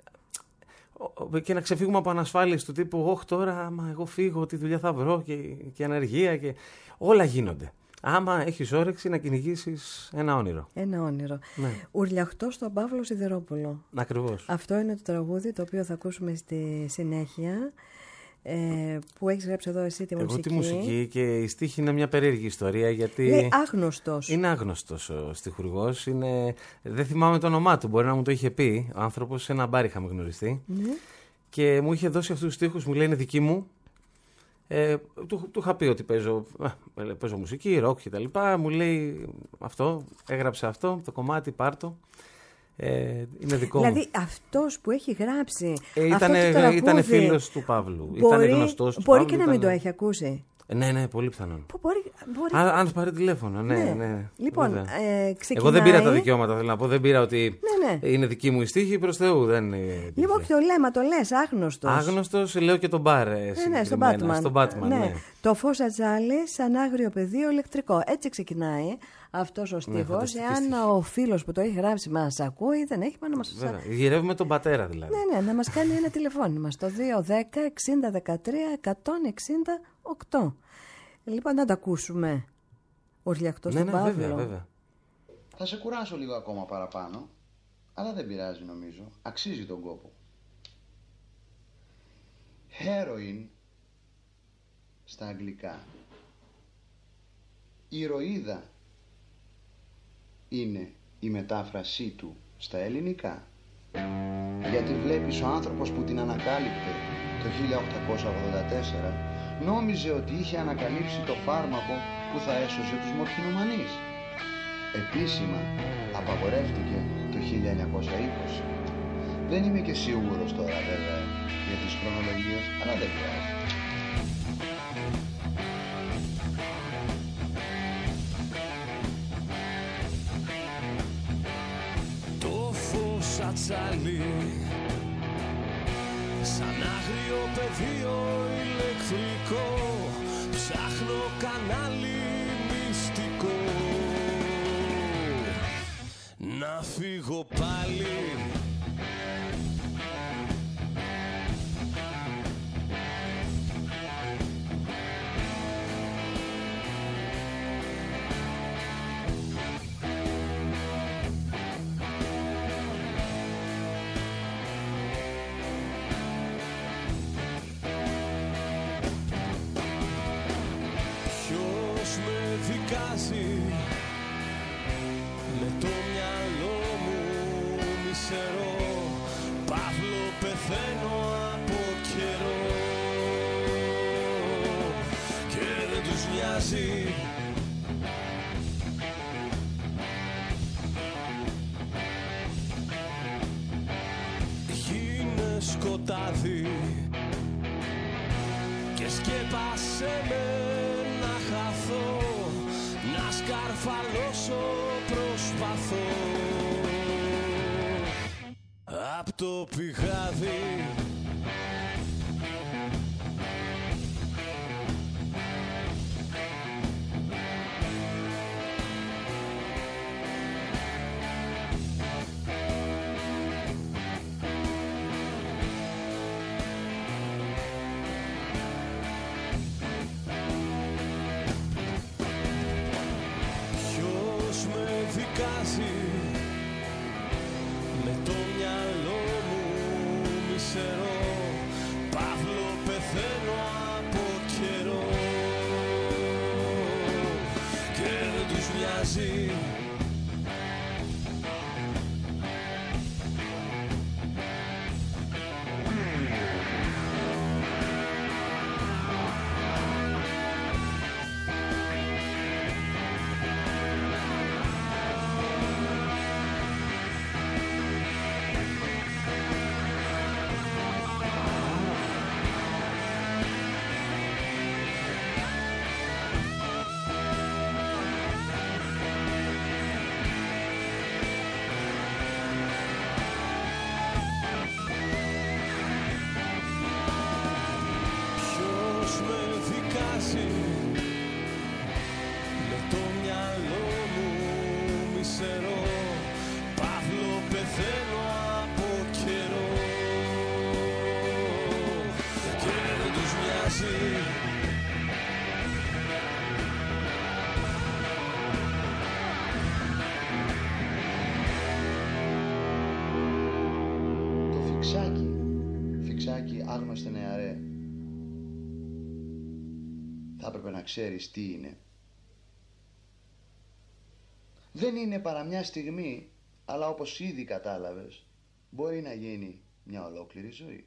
Mm-hmm. Και να ξεφύγουμε από ανασφάλειες του τύπου, όχι τώρα, άμα εγώ φύγω, τι δουλειά θα βρω και, και ανεργία και όλα γίνονται. Άμα έχεις όρεξη να κυνηγήσεις ένα όνειρο. Ένα όνειρο. Ναι. Ουρλιαχτό στον Παύλο Σιδερόπουλο. Ακριβώς. Αυτό είναι το τραγούδι το οποίο θα ακούσουμε στη συνέχεια. Ε, που έχεις γράψει εδώ εσύ τη μουσική. Εγώ τη μουσική και η στίχη είναι μια περίεργη ιστορία γιατί... Λέει άγνωστος. Είναι άγνωστος ο στιχουργός. Είναι... Δεν θυμάμαι το όνομά του, μπορεί να μου το είχε πει. Ο άνθρωπος σε ένα μπάρ είχαμε γνωριστεί. Mm. Και μου είχε δώσει αυτούς τους στίχους, μου λέει είναι δική μου. Ε, του, του είχα πει ότι παίζω, ε, παίζω μουσική, ροκ και τα λοιπά. Μου λέει αυτό, έγραψε αυτό, το κομμάτι, πάρτο. Ε, είναι δικό δηλαδή μου. αυτός που έχει γράψει ε, αυτό ήτανε, το τραγούδι ήτανε φίλος του Παύλου. Μπορεί, ήτανε γνωστός του μπορεί Παύλου, και να ήτανε... μην το έχει ακούσει. Ναι, ναι, πολύ πιθανόν. Που μπορεί, μπορεί... Αν, αν πάρει τηλέφωνο, ναι, ναι. ναι λοιπόν, ε, ξεκινάει... Εγώ δεν πήρα τα δικαιώματα, θέλω να πω. Δεν πήρα ότι ναι, ναι. είναι δική μου η στίχη, προς Θεού. Δεν λοιπόν, και το λέμε, το λες, άγνωστος. Άγνωστος, λέω και τον μπαρ. Ναι, ναι, στον Batman. Στον Batman ναι. ναι. Το φως ατσάλι σαν άγριο πεδίο ηλεκτρικό. Έτσι ξεκινάει αυτός ο στίχος. Ναι, εάν ο φίλος που το έχει γράψει μας ακούει, δεν έχει πάνω να μας ακούει. Γυρεύουμε τον πατέρα δηλαδή. Ναι, ναι, να μας κάνει ένα τηλεφώνημα στο δύο δέκα εξήντα δεκατρία εκατόν εξήντα οκτώ. Λοιπόν, να τα ακούσουμε. Ουρλιαχτό ναι, στον ναι, Παύλο. Βέβαια, βέβαια. Θα σε κουράσω λίγο ακόμα παραπάνω, αλλά δεν πειράζει νομίζω. Αξίζει τον κόπο. Heroin στα αγγλικά. Ηρωίδα είναι η μετάφρασή του στα ελληνικά. Γιατί βλέπεις ο άνθρωπος που την ανακάλυπτε το χίλια οκτακόσια ογδόντα τέσσερα νόμιζε ότι είχε ανακαλύψει το φάρμακο που θα έσωζε τους μορφινομανείς. Επίσημα απαγορεύτηκε το χίλια εννιακόσια είκοσι. Δεν είμαι και σίγουρος τώρα βέβαια για τις χρονολογίες, αλλά δεν πειράζει. Το φως ατσάλι σαν άγριο πεδίο ηλεκτρικό, ψάχνω κανάλι μυστικό να φύγω πάλι. Με το μυαλό μου μισερό, Παύλο πεθαίνω από καιρό και δεν τους νοιάζει. Γίνε σκοτάδι και σκέπασε με να χαθώ, να σκαρφαλώσω προσπαθώ απ' το πηγάδι. Με το μυαλό μου μισερό, Παύλο πεθαίνω από καιρό και δεν τους νοιάζει. Με το μυαλό μου μισερό, Παύλο πεθαίνω από καιρό και δεν τους νοιάζει. Το φιξάκι, φιξάκι άγνωστε νεαρέ, θα έπρεπε να ξέρεις τι είναι. Δεν είναι παρά μια στιγμή, αλλά όπως ήδη κατάλαβες, μπορεί να γίνει μια ολόκληρη ζωή.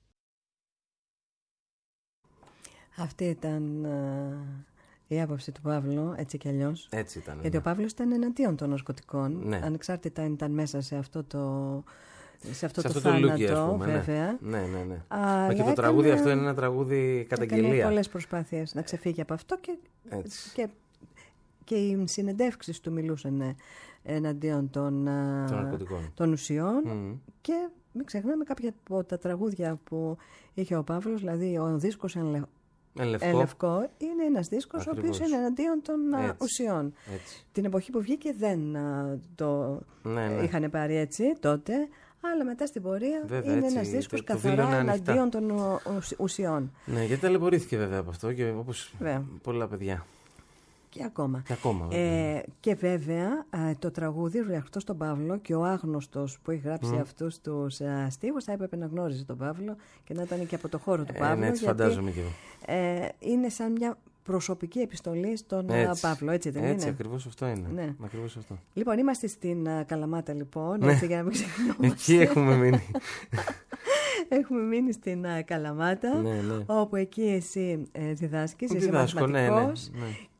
Αυτή ήταν uh, η άποψη του Παύλου, έτσι κι αλλιώς. Έτσι ήταν. Γιατί ναι. ο Παύλος ήταν εναντίον των ναρκωτικών, ναι. ανεξάρτητα αν ήταν μέσα σε αυτό το... σε αυτό σε το, αυτό θάνατο, το λούκι, ας πούμε, βέβαια. Ναι, ναι, ναι. Αλλά και το έκανε, τραγούδι αυτό είναι ένα τραγούδι καταγγελία. Έκανε πολλές προσπάθειες να ξεφύγει από αυτό και, και, και οι συνεντεύξεις του μιλούσαν εναντίον των, των ουσιών mm. και μην ξεχνάμε κάποια από τα τραγούδια που είχε ο Παύλος, δηλαδή ο δίσκος εν, εν λευκό, λευκό είναι ένας δίσκος ακριβώς, ο οποίος είναι εναντίον των έτσι, ουσιών. Έτσι. Την εποχή που βγήκε δεν το ναι, ναι. είχαν πάρει έτσι τότε, αλλά μετά στην πορεία βέβαια, είναι έτσι, ένας δίσκος καθαρά εναντίον των ουσιών. Ναι, γιατί ταλαιπωρήθηκε βέβαια από αυτό και όπως βέβαια. πολλά παιδιά. Και ακόμα. Και, ακόμα ε, και βέβαια το τραγούδι «Ρουλιαχτός στον Παύλο» και ο άγνωστος που έχει γράψει mm. αυτούς τους α, στίχους θα έπρεπε να γνώριζε τον Παύλο και να ήταν και από το χώρο του Παύλου. Ε, ναι, έτσι γιατί, φαντάζομαι και εγώ. Ε, είναι σαν μια προσωπική επιστολή στον έτσι, Παύλο, έτσι δεν έτσι, είναι. Έτσι, ακριβώς αυτό είναι. Ναι. Ακριβώς αυτό. Λοιπόν, είμαστε στην uh, Καλαμάτα λοιπόν, ναι. έτσι για να μην ξεχνόμαστε. Εκεί έχουμε μείνει. Έχουμε μείνει στην uh, Καλαμάτα, ναι, ναι. όπου εκεί εσύ ε, διδάσκεις, εσύ μαθηματικός. Ναι, ναι, ναι.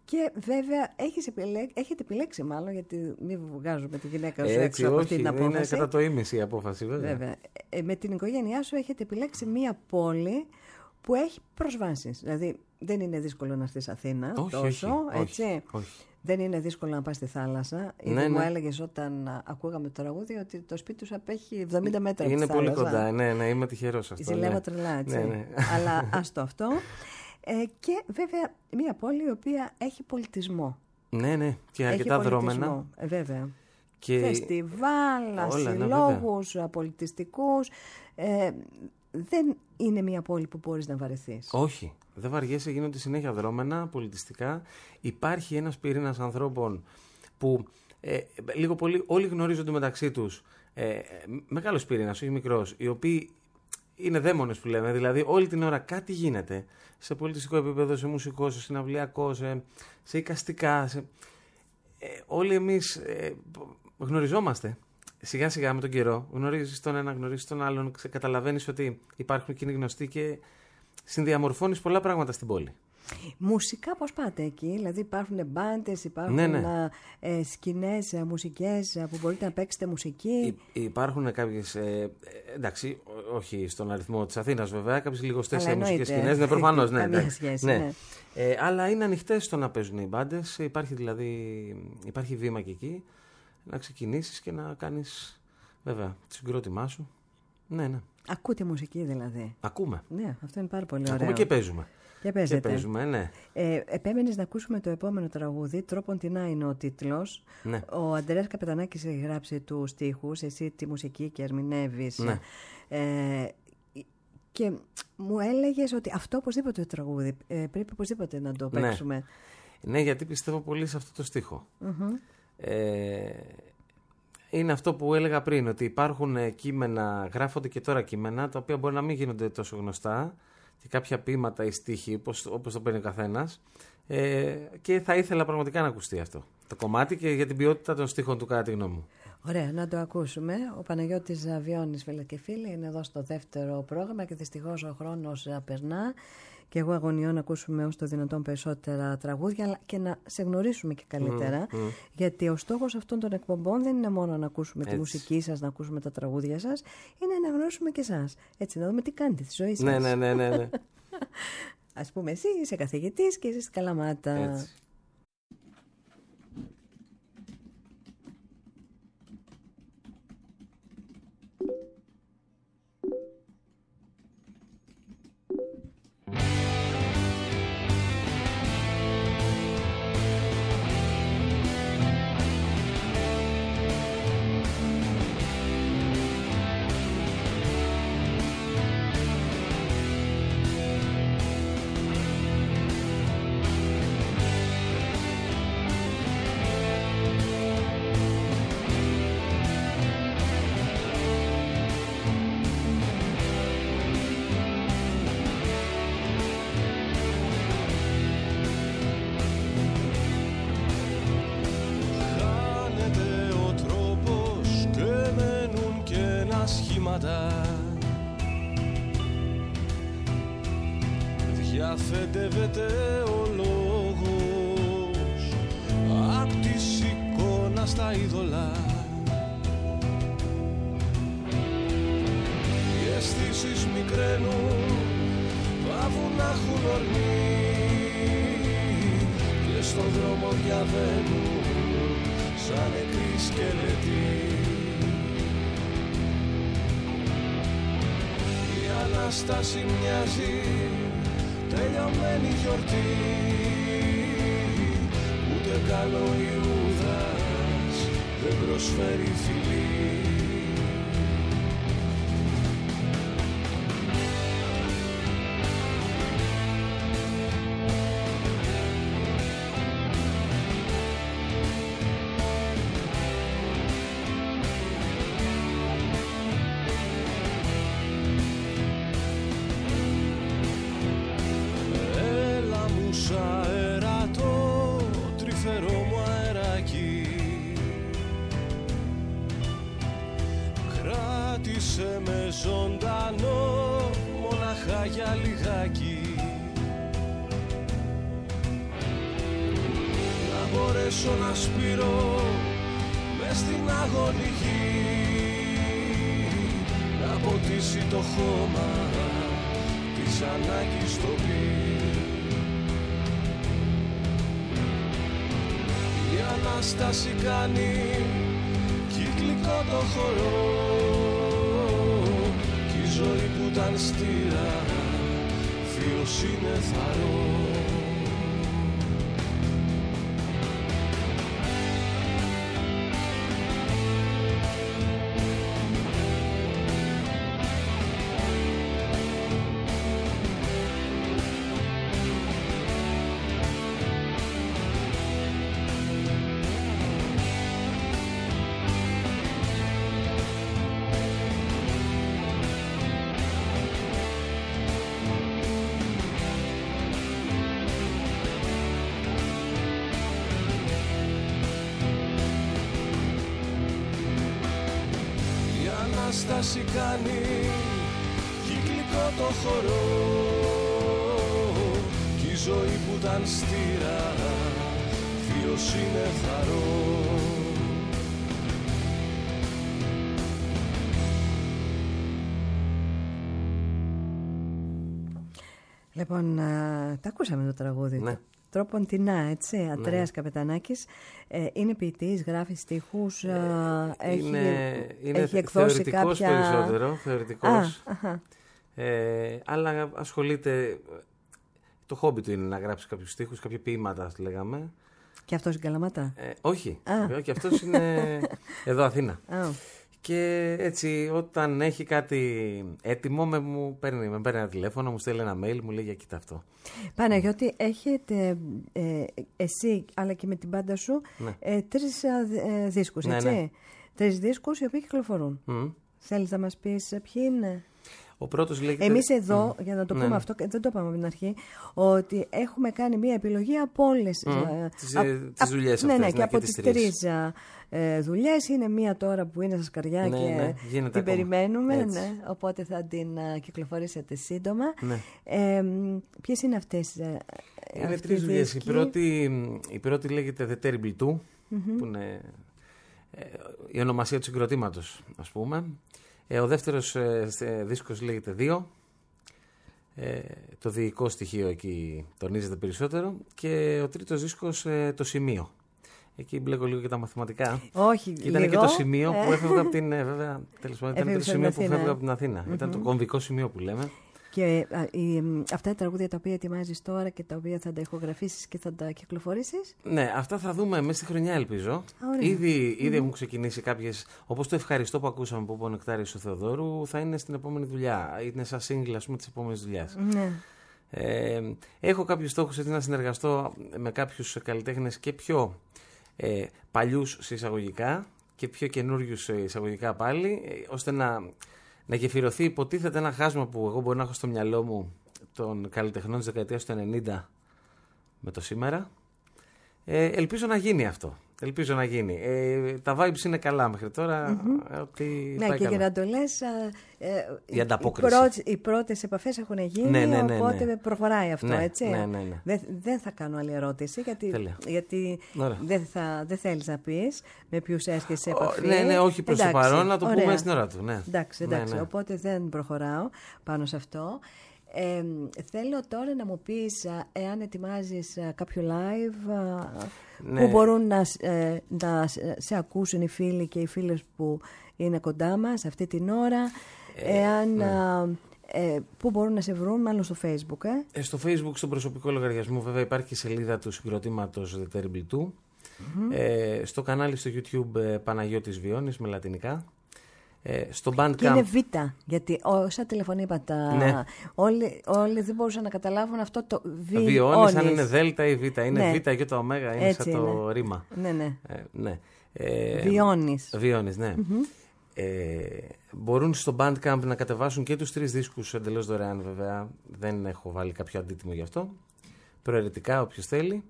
Και βέβαια έχεις επιλέξει, έχετε επιλέξει μάλλον, γιατί μην βγάζουμε τη γυναίκα σου Έτσι, έξω από όχι, αυτή την απόφαση. Είναι κατά το ίμιση η απόφαση, βέβαια. βέβαια. Ε, με την οικογένειά σου έχετε επιλέξει μία πόλη που έχει προσβάσεις. Δηλαδή δεν είναι δύσκολο να έρθεις Αθήνα όχι, τόσο, όχι, έτσι. Όχι, όχι. Δεν είναι δύσκολο να πας στη θάλασσα. Ήδη Ναι, μου ναι. έλεγες όταν ακούγαμε το τραγούδι ότι το σπίτι σου απέχει εβδομήντα μέτρα από Είναι τη πολύ θάλασσα. κοντά, ναι, ναι, είμαι τυχερός αυτό. Ζηλεύω ναι. τρελά, έτσι. Ναι, ναι. Αλλά άστο αυτό. Ε, και βέβαια μια πόλη η οποία έχει πολιτισμό. Ναι, ναι, και έχει αρκετά πολιτισμό, δρόμενα. Ε, βέβαια. Και... Φεστιβάλ, Όλα, ναι, συλλόγους, πολιτιστικούς. Ε, δεν είναι μια πόλη που μπορείς να βαρεθείς. Όχι, δεν βαριέσαι, γίνονται συνέχεια δρόμενα, πολιτιστικά. Υπάρχει ένας πυρήνας ανθρώπων που ε, λίγο πολύ όλοι γνωρίζονται μεταξύ τους. Ε, μεγάλος πυρήνας, όχι μικρός, οι οποίοι είναι δαίμονες που λέμε. Δηλαδή όλη την ώρα κάτι γίνεται σε πολιτιστικό επίπεδο, σε μουσικό, σε συναυλιακό, σε, σε εικαστικά. Σε... Ε, όλοι εμείς ε, γνωριζόμαστε. Σιγά σιγά με τον καιρό γνωρίζεις τον ένα, γνωρίζεις τον άλλον, καταλαβαίνεις ότι υπάρχουν κοινοί γνωστοί και συνδιαμορφώνεις πολλά πράγματα στην πόλη. Μουσικά πώς πάτε εκεί, δηλαδή υπάρχουν μπάντες, υπάρχουν ναι, ναι. Ε, σκηνές, ε, μουσικές ε, που μπορείτε να παίξετε μουσική. Υ, υπάρχουν κάποιες, ε, εντάξει, όχι στον αριθμό της Αθήνας βέβαια, κάποιες λιγοστές μουσικές σκηνές, ναι, προφανώς, ναι, ναι, σχέση, ναι. ναι. Ε, αλλά είναι ανοιχτές στο να παίζουν οι μπάντες, υπάρχει δηλαδή, υπάρχει βήμα και εκεί, να ξεκινήσεις και να κάνεις, βέβαια, το συγκρότημά σου. Ναι, ναι. Ακούτε μουσική δηλαδή. Ακούμε. Ναι, αυτό είναι πάρα πολύ ωραίο. Ακούμε και παίζουμε. Και παίζετε. Και παίζουμε, ναι. Ε, επέμενες να ακούσουμε το επόμενο τραγούδι. Τρόπον τεινά είναι ο τίτλος. Ναι. Ο Αντρέας Καπετανάκης έχει γράψει τους στίχους, εσύ τη μουσική και ερμηνεύεις. Ναι. Ε, και μου έλεγες ότι αυτό οπωσδήποτε το τραγούδι ε, πρέπει οπωσδήποτε να το παίξουμε. Ναι, ναι, γιατί πιστεύω πολύ σε αυτό το στίχο. Mm-hmm. Ε, είναι αυτό που έλεγα πριν, ότι υπάρχουν κείμενα, γράφονται και τώρα κείμενα, τα οποία μπορεί να μην γίνονται τόσο γνωστά, και κάποια ποίηματα ή στίχοι, όπως, όπως το παίρνει ο καθένας, ε, και θα ήθελα πραγματικά να ακουστεί αυτό το κομμάτι και για την ποιότητα των στίχων του, κατά τη γνώμη μου. Ωραία, να το ακούσουμε. Ο Παναγιώτης Βιώνης, φίλε και φίλοι, είναι εδώ στο δεύτερο πρόγραμμα και δυστυχώς ο χρόνος περνά και εγώ αγωνιώ να ακούσουμε όσο το δυνατόν περισσότερα τραγούδια, αλλά και να σε γνωρίσουμε και καλύτερα, mm, mm. γιατί ο στόχος αυτών των εκπομπών δεν είναι μόνο να ακούσουμε Έτσι. τη μουσική σας, να ακούσουμε τα τραγούδια σας, είναι να γνωρίσουμε και εσάς. Έτσι, να δούμε τι κάνετε στη ζωή σας. Ναι, ναι, ναι, ναι, ναι. Ας πούμε, εσύ είσαι καθηγητής και είσαι στην Καλαμάτα. Έτσι. Διαφεντεύεται ο λόγος απ' της εικόνας τα είδωλα. Οι αισθήσεις μικραίνουν, πάβουν να έχουν ορμή και στον δρόμο διαβαίνουν σαν νεκροί σκελετοί. Η Ανάσταση μοιάζει τελειωμένη γιορτή, ούτε καλό Ιούδας δεν προσφέρει φιλή. Με ζωντανό μοναχά για λιγάκι. μπορέσω να σπείρω μες στην αγωνή γη, να ποτίσει το χώμα της ανάγκης στο πει. Η Ανάσταση κάνει κυκλικό το χορό κι η ζωή που ήταν στήρα θείος είναι θαρό. Ανάσταση κάνει κυκλικό το χορό κι η ζωή που ήταν στήρα θείος είναι θαρό. Λοιπόν, α, τα ακούσαμε το τραγούδι. Ναι. Τρόπον τεινά, έτσι. Ναι. Ατρέας Καπετανάκης. Ε, είναι ποιητής, γράφει στίχους. Ε, έχει, είναι είναι έχει εκδώσει θεωρητικός κάποια... περισσότερο. Θεωρητικός. Α, ε, αλλά ασχολείται... Το χόμπι του είναι να γράψει κάποιους στίχους, κάποια ποίηματα, λέγαμε. Και αυτός είναι Καλαμάτα. Ε, όχι. Α. Και αυτός είναι εδώ Αθήνα. Α. Και έτσι όταν έχει κάτι έτοιμο με, μου παίρνει, με παίρνει ένα τηλέφωνο, μου στέλνει ένα mail, μου λέει για κοίτα αυτό. Παναγιώτη, έχετε ε, εσύ αλλά και με την μπάντα σου ναι. ε, τρεις ε, δίσκους, ναι, έτσι. Ναι. Τρεις δίσκους οι οποίοι κυκλοφορούν. Mm. Θέλεις να μας πεις ποιοι είναι? Ο πρώτος λέγεται... Εμείς εδώ, mm. για να το πούμε ναι. αυτό, δεν το είπαμε από την αρχή, ότι έχουμε κάνει μια επιλογή από όλες mm. ε, τις, α, τις δουλειές ναι, αυτές. Ναι, ναι, και από τις τρεις, τρεις ε, δουλειές. Είναι μία τώρα που είναι στα σκαριά ναι, και ναι, την ακόμα. περιμένουμε, ναι, οπότε θα την uh, κυκλοφορήσετε σύντομα. Ναι. Ε, ποιες είναι αυτές? Ε, είναι τρεις δουλειές. Η πρώτη, η πρώτη λέγεται The Terrible Two, mm-hmm. που είναι ε, η ονομασία του συγκροτήματος, ας πούμε. Ε, ο δεύτερος ε, δίσκος λέγεται δύο. Ε, το διοικό στοιχείο εκεί τονίζεται περισσότερο. Και ο τρίτος δίσκος ε, το σημείο. Εκεί μπλέκω λίγο και τα μαθηματικά. Όχι, και ήταν λίγο. Και το σημείο που έφευγε από την. Ε, βέβαια, τέλος πάντων, ήταν και το σημείο που φεύγει από την Αθήνα. Mm-hmm. Ήταν το κομβικό σημείο που λέμε. Και α, η, αυτά τα τραγούδια τα οποία ετοιμάζεις τώρα και τα οποία θα τα ηχογραφήσεις και θα τα κυκλοφορήσεις. Ναι, αυτά θα δούμε μέσα στη χρονιά, ελπίζω. Ωραία. Ήδη, ήδη mm-hmm. έχουν ξεκινήσει κάποιες. Όπως το ευχαριστώ που ακούσαμε από ο Νεκτάριος του Θεοδόρου, θα είναι στην επόμενη δουλειά. Είναι σαν single, ας πούμε, της επόμενης δουλειάς. Ναι. Ε, έχω κάποιους στόχους έτσι να συνεργαστώ με κάποιους καλλιτέχνες και πιο ε, παλιούς σε εισαγωγικά και πιο καινούριους σε εισαγωγικά πάλι, ε, ώστε να. Να γεφυρωθεί υποτίθεται ένα χάσμα που εγώ μπορεί να έχω στο μυαλό μου των καλλιτεχνών της δεκαετίας του ενενήντα με το σήμερα. Ε, ελπίζω να γίνει αυτό. Ελπίζω να γίνει. Ε, τα vibes είναι καλά μέχρι τώρα. Mm-hmm. Ότι ναι, πάει και καλά. για να το λες, ε, η ανταπόκριση. Οι πρώτες, οι πρώτες επαφές έχουν γίνει, ναι, ναι, ναι, οπότε ναι. προχωράει αυτό, ναι, έτσι. Ναι, ναι, ναι. Δεν, δεν θα κάνω άλλη ερώτηση, γιατί, γιατί δεν, θα, δεν θέλεις να πεις με ποιους έρχεσαι σε επαφή. Ναι, ναι, όχι προς το παρόν, να το ωραία. πούμε στην ώρα του. Ναι. Εντάξει, εντάξει, ναι, ναι. οπότε δεν προχωράω πάνω σε αυτό. Ε, θέλω τώρα να μου πεις εάν ετοιμάζεις κάποιο live ναι. που μπορούν να, ε, να σε ακούσουν οι φίλοι και οι φίλες που είναι κοντά μας αυτή την ώρα, ε, εάν, ναι. ε, που μπορούν να σε βρουν, μάλλον στο Facebook. Ε? Ε, στο Facebook, στον προσωπικό λογαριασμό βέβαια υπάρχει η σελίδα του συγκροτήματος The Terrible Two. Mm-hmm. Ε, στο κανάλι στο YouTube ε, Παναγιώτης Βιώνης με λατινικά. Ε, στο Bandcamp. Και είναι Β, γιατί όσα τηλεφωνήματα ναι. όλοι, όλοι δεν μπορούσαν να καταλάβουν αυτό το Β. Βιώνης, αν είναι Δέλτα ή Β. Είναι ναι. Β και το Ω, είναι έτσι σαν είναι. το ρήμα. Ναι, ναι. Ε, ναι. Ε, Βιώνης. Βιώνης, ναι. Mm-hmm. Ε, μπορούν στο Bandcamp να κατεβάσουν και τους τρεις δίσκους εντελώς δωρεάν, βέβαια. Δεν έχω βάλει κάποιο αντίτιμο γι' αυτό. Προαιρετικά, όποιος θέλει.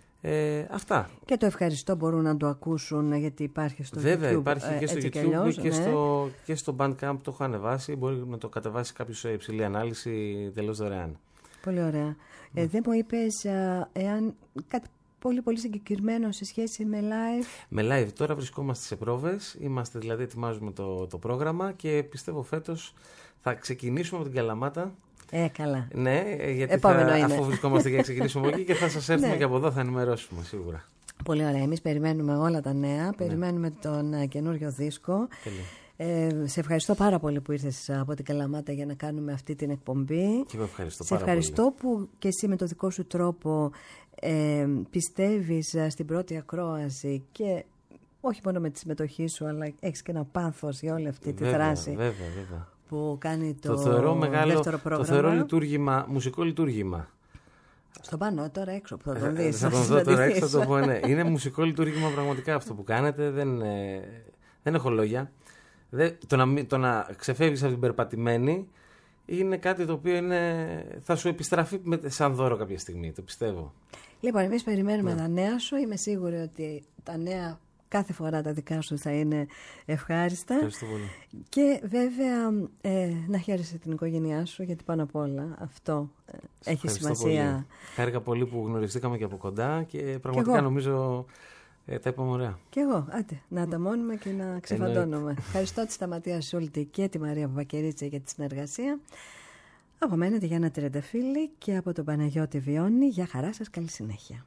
Ε, αυτά. Και το ευχαριστώ μπορούν να το ακούσουν, γιατί υπάρχει στο Βέβαια, YouTube. Βέβαια, υπάρχει και στο YouTube και, αλλιώς, και, ναι. στο, και στο Bandcamp το έχω ανεβάσει. Μπορεί να το κατεβάσει κάποιος σε υψηλή ανάλυση τελώς δωρεάν. Πολύ ωραία. Mm. Ε, δεν μου είπες εάν κάτι πολύ πολύ συγκεκριμένο σε σχέση με live? Με live τώρα βρισκόμαστε σε πρόβες, είμαστε δηλαδή ετοιμάζουμε το, το πρόγραμμα και πιστεύω φέτος θα ξεκινήσουμε από την Καλαμάτα. Ε, καλά. Ναι, γιατί θα, αφού βρισκόμαστε για να ξεκινήσουμε από εκεί και θα σας έρθουμε ναι. και από εδώ, θα ενημερώσουμε σίγουρα. Πολύ ωραία. Εμείς περιμένουμε όλα τα νέα, περιμένουμε ναι. τον uh, καινούριο δίσκο. Ε, σε ευχαριστώ πάρα πολύ που ήρθες από την Καλαμάτα για να κάνουμε αυτή την εκπομπή. Και εγώ ευχαριστώ σε πάρα ευχαριστώ πολύ. που και εσύ με το δικό σου τρόπο ε, πιστεύεις στην πρώτη ακρόαση και όχι μόνο με τη συμμετοχή σου, αλλά έχεις και ένα πάθος για όλη αυτή τη βέβαια, δράση βέβαια, βέβαια. που κάνει το, το θεωρώ μεγάλο, δεύτερο πρόγραμμα. Το θεωρώ λειτουργήμα, μουσικό λειτουργήμα. Στον πάνω τώρα έξω που θα τον δεις. Θα τον δω τώρα έξω, θα το πω, ναι. Είναι μουσικό λειτουργήμα πραγματικά αυτό που κάνετε, δεν, ε, δεν έχω λόγια. Δεν, το, να, το να ξεφεύγεις από την περπατημένη είναι κάτι το οποίο είναι, θα σου επιστραφεί με, σαν δώρο κάποια στιγμή, το πιστεύω. Λοιπόν, εμείς περιμένουμε ναι. τα νέα σου. Είμαι σίγουρη ότι τα νέα κάθε φορά τα δικά σου θα είναι ευχάριστα. Ευχαριστώ πολύ. Και βέβαια ε, να χαίρεσαι την οικογένειά σου, γιατί πάνω απ' όλα αυτό ε, έχει σημασία. Πολύ. Χάρηκα πολύ που γνωριστήκαμε και από κοντά και πραγματικά και νομίζω ε, τα είπαμε ωραία. Κι εγώ, άντε, να ανταμώνουμε και να ξεφαντώνουμε. Ευχαριστώ τη Σταματία Σούλτη και τη Μαρία Παπακερίτση για τη συνεργασία. Από μένα τη Γιάννα Τρενταφύλλη και από τον Παναγιώτη Βιώνη. Για χαρά σας, καλή συνέχεια.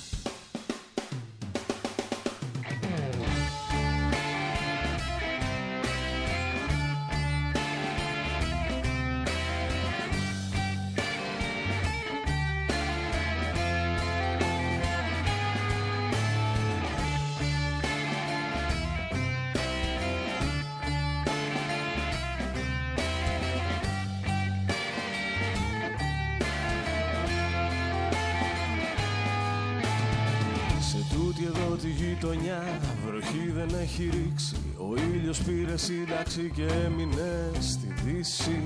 Βροχή δεν έχει ρίξει, ο ήλιος πήρε σύνταξη και έμεινε στη δύση.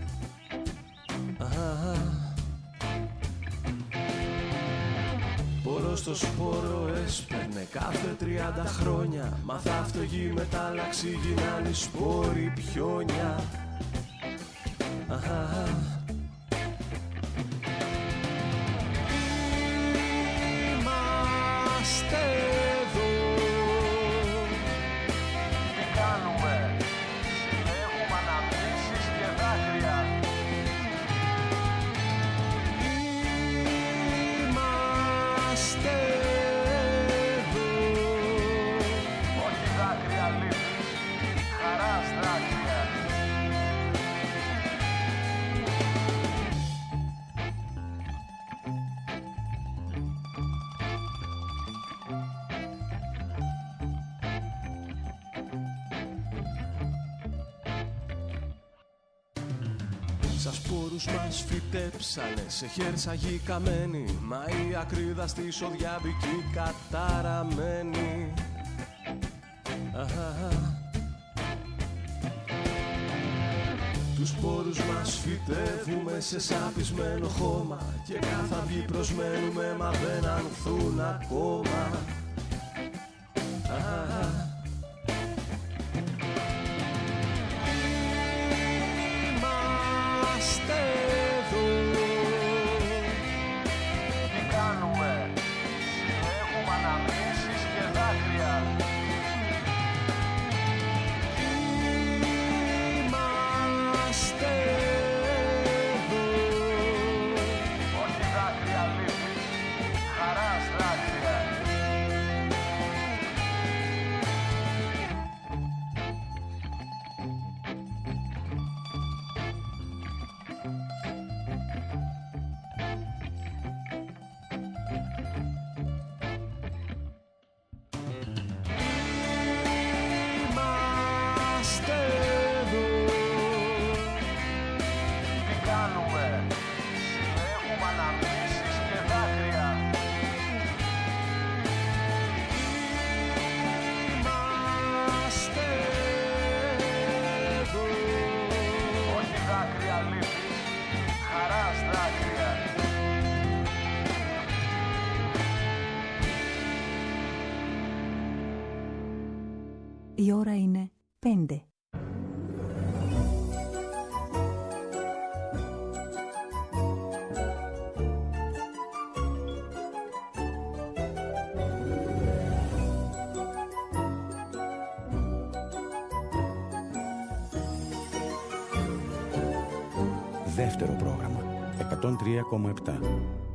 Πόρο στο σπόρο έσπαιρνε κάθε τριάντα χρόνια, μα θα φτωγεί μετάλλαξη γίνανε σπόροι πιόνια. Σαν σπόρους μας φυτέψανε σε χέρσαγη καμένη, μα η ακρίδα στη σοδιά μπήκε καταραμένη. Τους σπόρους μας φυτεύουμε σε σαπισμένο χώμα και κάθε αυγή προσμένουμε, μα δεν ανθούν ακόμα. Η ώρα είναι πέντε. Δεύτερο πρόγραμμα εκατόν τρία κόμμα επτά.